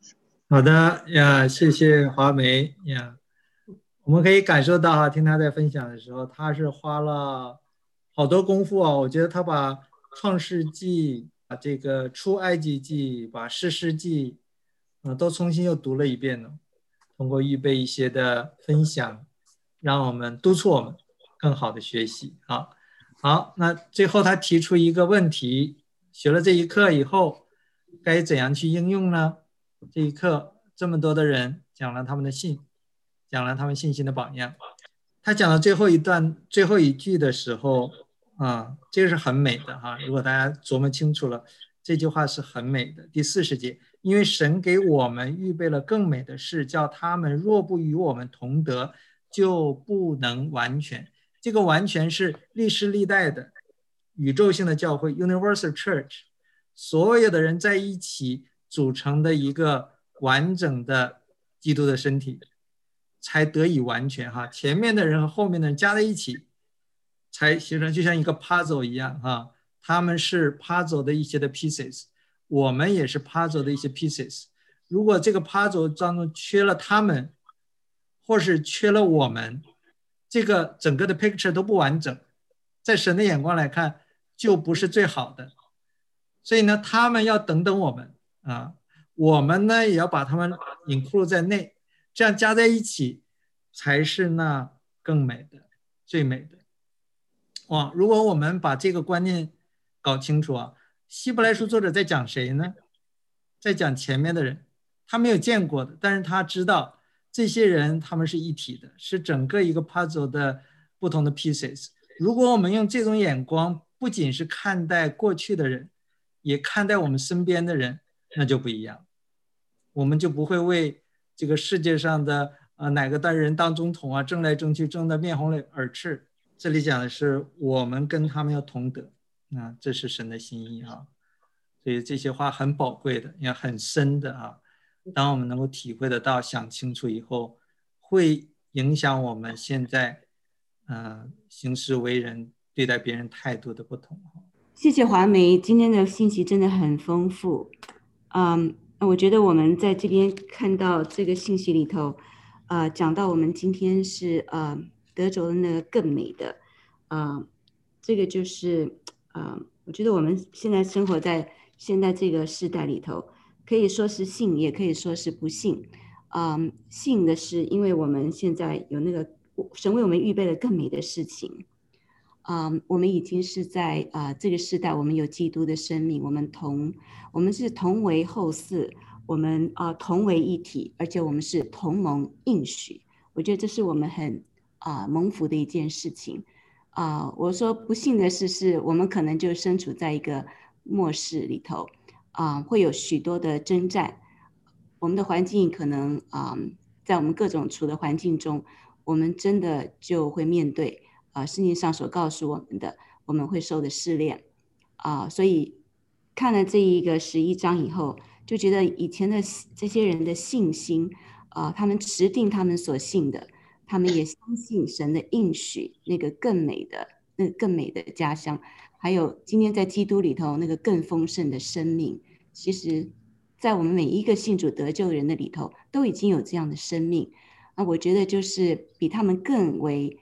S6: 好的呀，谢谢华梅呀。我们可以感受到哈，听他在分享的时候，他是花了好多功夫啊。我觉得他把创世纪、把这个出埃及记、把士师记，都重新又读了一遍呢。通过预备一些的分享，让我们督促我们更好的学习。好，那最后他提出一个问题：学了这一课以后，该怎样去应用呢？这一课这么多的人讲了他们的信，讲了他们信心的榜样。他讲到最后一段最后一句的时候这个是很美的哈。如果大家琢磨清楚了，这句话是很美的。第40节，因为神给我们预备了更美的事，叫他们若不与我们同得，就不能完全。这个完全是历世历代的宇宙性的教会 Universal Church， 所有的人在一起组成的一个完整的基督的身体，才得以完全哈。前面的人和后面的人加在一起，才形成就像一个 puzzle 一样哈。他们是 puzzle 的一些的 pieces， 我们也是 puzzle 的一些 pieces。如果这个 puzzle 当中缺了他们，或是缺了我们，这个整个的 picture 都不完整，在神的眼光来看就不是最好的。所以呢，他们要等等我们我们呢也要把他们 include 在内，这样加在一起才是那更美的最美的。如果我们把这个观念搞清楚希伯来书作者在讲谁呢？在讲前面的人，他没有见过的，但是他知道这些人他们是一体的，是整个一个 puzzle 的不同的 pieces。 如果我们用这种眼光不仅是看待过去的人，也看待我们身边的人，那就不一样。我们就不会为这个世界上的哪个人当总统争来争去，争得面红耳赤。这里讲的是我们跟他们要同德这是神的心意所以这些话很宝贵的，也很深的当我们能够体会得到，想清楚以后，会影响我们现在行事为人、对待别人态度的不同。
S11: 谢谢华梅，今天的信息真的很丰富。我觉得我们在这边看到这个信息里头，讲到我们今天是得着的那个更美的，这个就是我觉得我们现在生活在现在这个时代里头，可以说是信，也可以说是不信。信的是因为我们现在有那个神为我们预备了更美的事情。我们已经是在这个时代，我们有基督的生命，我们是同为后嗣，我们同为一体，而且我们是同盟应许。我觉得这是我们很蒙福的一件事情。我说不幸的是我们可能就身处在一个末世里头，会有许多的征战。我们的环境可能在我们各种处的环境中，我们真的就会面对圣经上所告诉我们的，我们会受的试炼所以看了这一个11章以后，就觉得以前的这些人的信心他们持定他们所信的，他们也相信神的应许，那个更美的家乡，还有今天在基督里头那个更丰盛的生命。其实在我们每一个信主得救人的里头都已经有这样的生命。我觉得就是比他们更为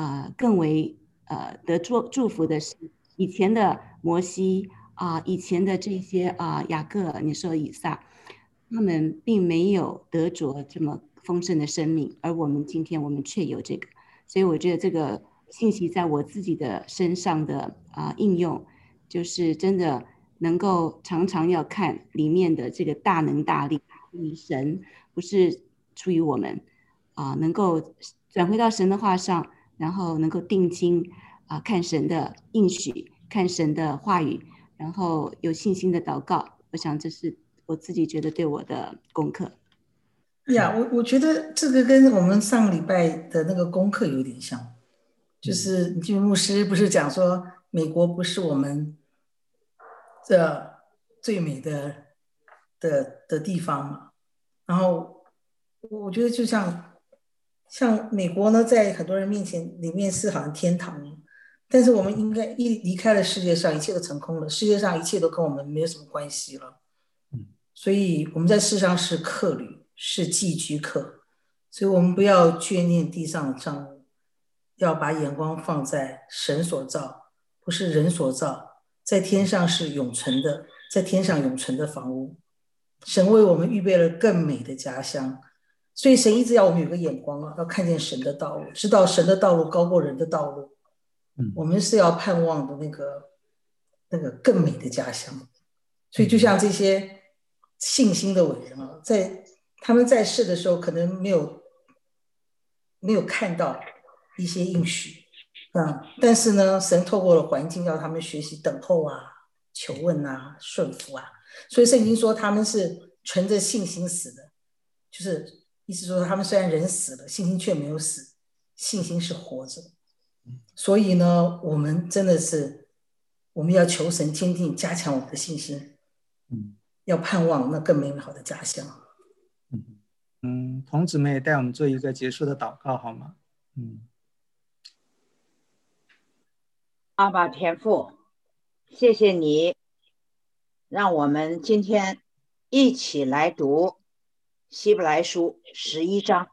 S11: 得祝福的是以前的摩西以前的这些雅各，你说以撒，他们并没有得着这么丰盛的生命，而我们今天我们却有这个。所以我觉得这个信息在我自己的身上的应用，就是真的能够常常要看里面的这个大能大力，神不是出于我们能够转回到神的话上，然后能够定睛看神的应许，看神的话语，然后有信心的祷告。我想这是我自己觉得对我的功课。
S12: 我觉得这个跟我们上个礼拜的那个功课有点像，就是你牧师不是讲说美国不是我们这最美的地方嘛？然后我觉得就像美国呢，在很多人面前里面是好像天堂，但是我们应该一离开了世界上，一切都成空了，世界上一切都跟我们没有什么关系了。 所以我们在世上是客旅，是寄居客，所以我们不要眷念地上的账目，要把眼光放在神所造，不是人所造，在天上是永存的，在天上永存的房屋。神为我们预备了更美的家乡，所以神一直要我们有个眼光啊，要看见神的道路，知道神的道路高过人的道路。我们是要盼望的那个更美的家乡。所以就像这些信心的伟人啊，他们在世的时候可能没有看到一些应许，但是呢，神透过了环境要他们学习等候啊、求问啊、顺服啊。所以圣经说他们是存着信心死的，就是意思说他们虽然人死了，信心却没有死，信心是活着。所以呢，我们真的是我们要求神坚定加强我们的信心，要盼望那更美好的家乡。
S6: 童姊妹带我们做一个结束的祷告好吗？
S13: 阿爸天父，谢谢你让我们今天一起来读希伯来书11章，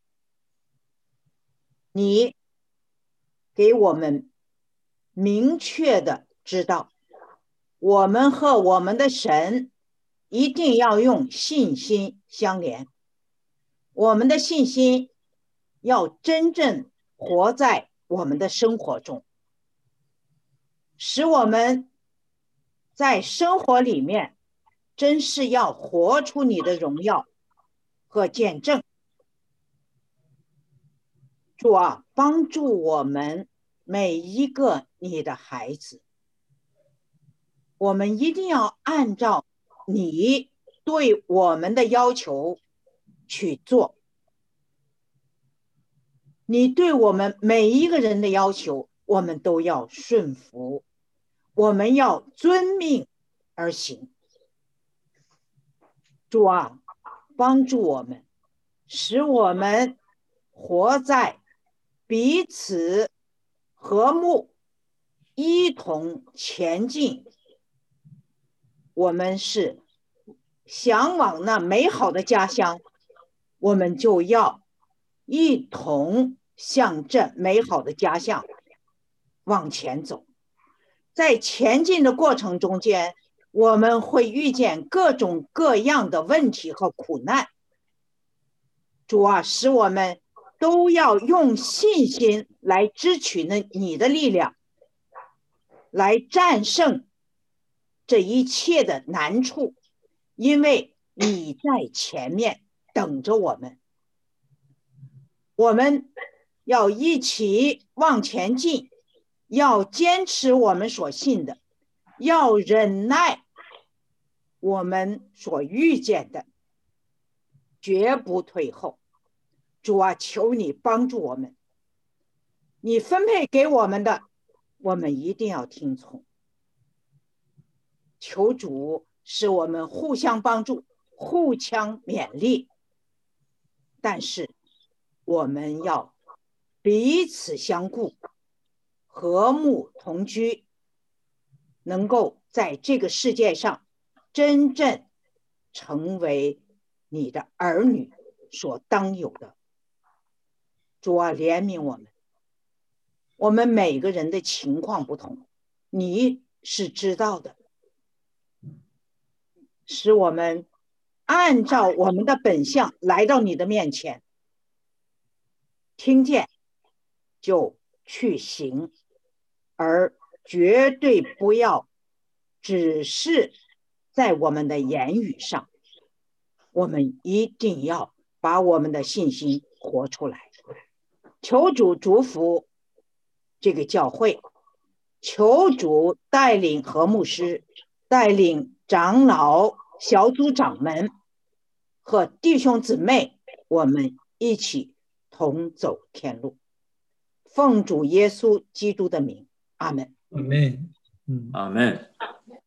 S13: 你给我们明确的知道，我们和我们的神一定要用信心相连，我们的信心要真正活在我们的生活中，使我们在生活里面真是要活出你的荣耀和见证。主啊，帮助我们每一个你的孩子，我们一定要按照你对我们的要求去做。你对我们每一个人的要求，我们都要顺服，我们要遵命而行。主啊，帮助我们，使我们活在彼此和睦、一同前进。我们是向往那美好的家乡，我们就要一同向这美好的家乡往前走。在前进的过程中间，我们会遇见各种各样的问题和苦难。主啊，使我们都要用信心来支取你的力量，来战胜这一切的难处，因为你在前面等着我们。我们要一起往前进，要坚持我们所信的，要忍耐我们所遇见的，绝不退后。主啊，求你帮助我们，你分配给我们的，我们一定要听从。求主使我们互相帮助，互相勉励，但是我们要彼此相顾，和睦同居，能够在这个世界上真正成为你的儿女所当有的。主啊，怜悯我们，我们每个人的情况不同，你是知道的，使我们按照我们的本相来到你的面前，听见就去行，而绝对不要只是在我们的言语上，我们一定要把我们的信心活出来。求主祝福这个教会，求主带领何牧师，带领长老、小组长们和弟兄姊妹，我们一起同走天路。奉主耶稣基督的名，阿们。
S6: 阿们。
S2: 阿们。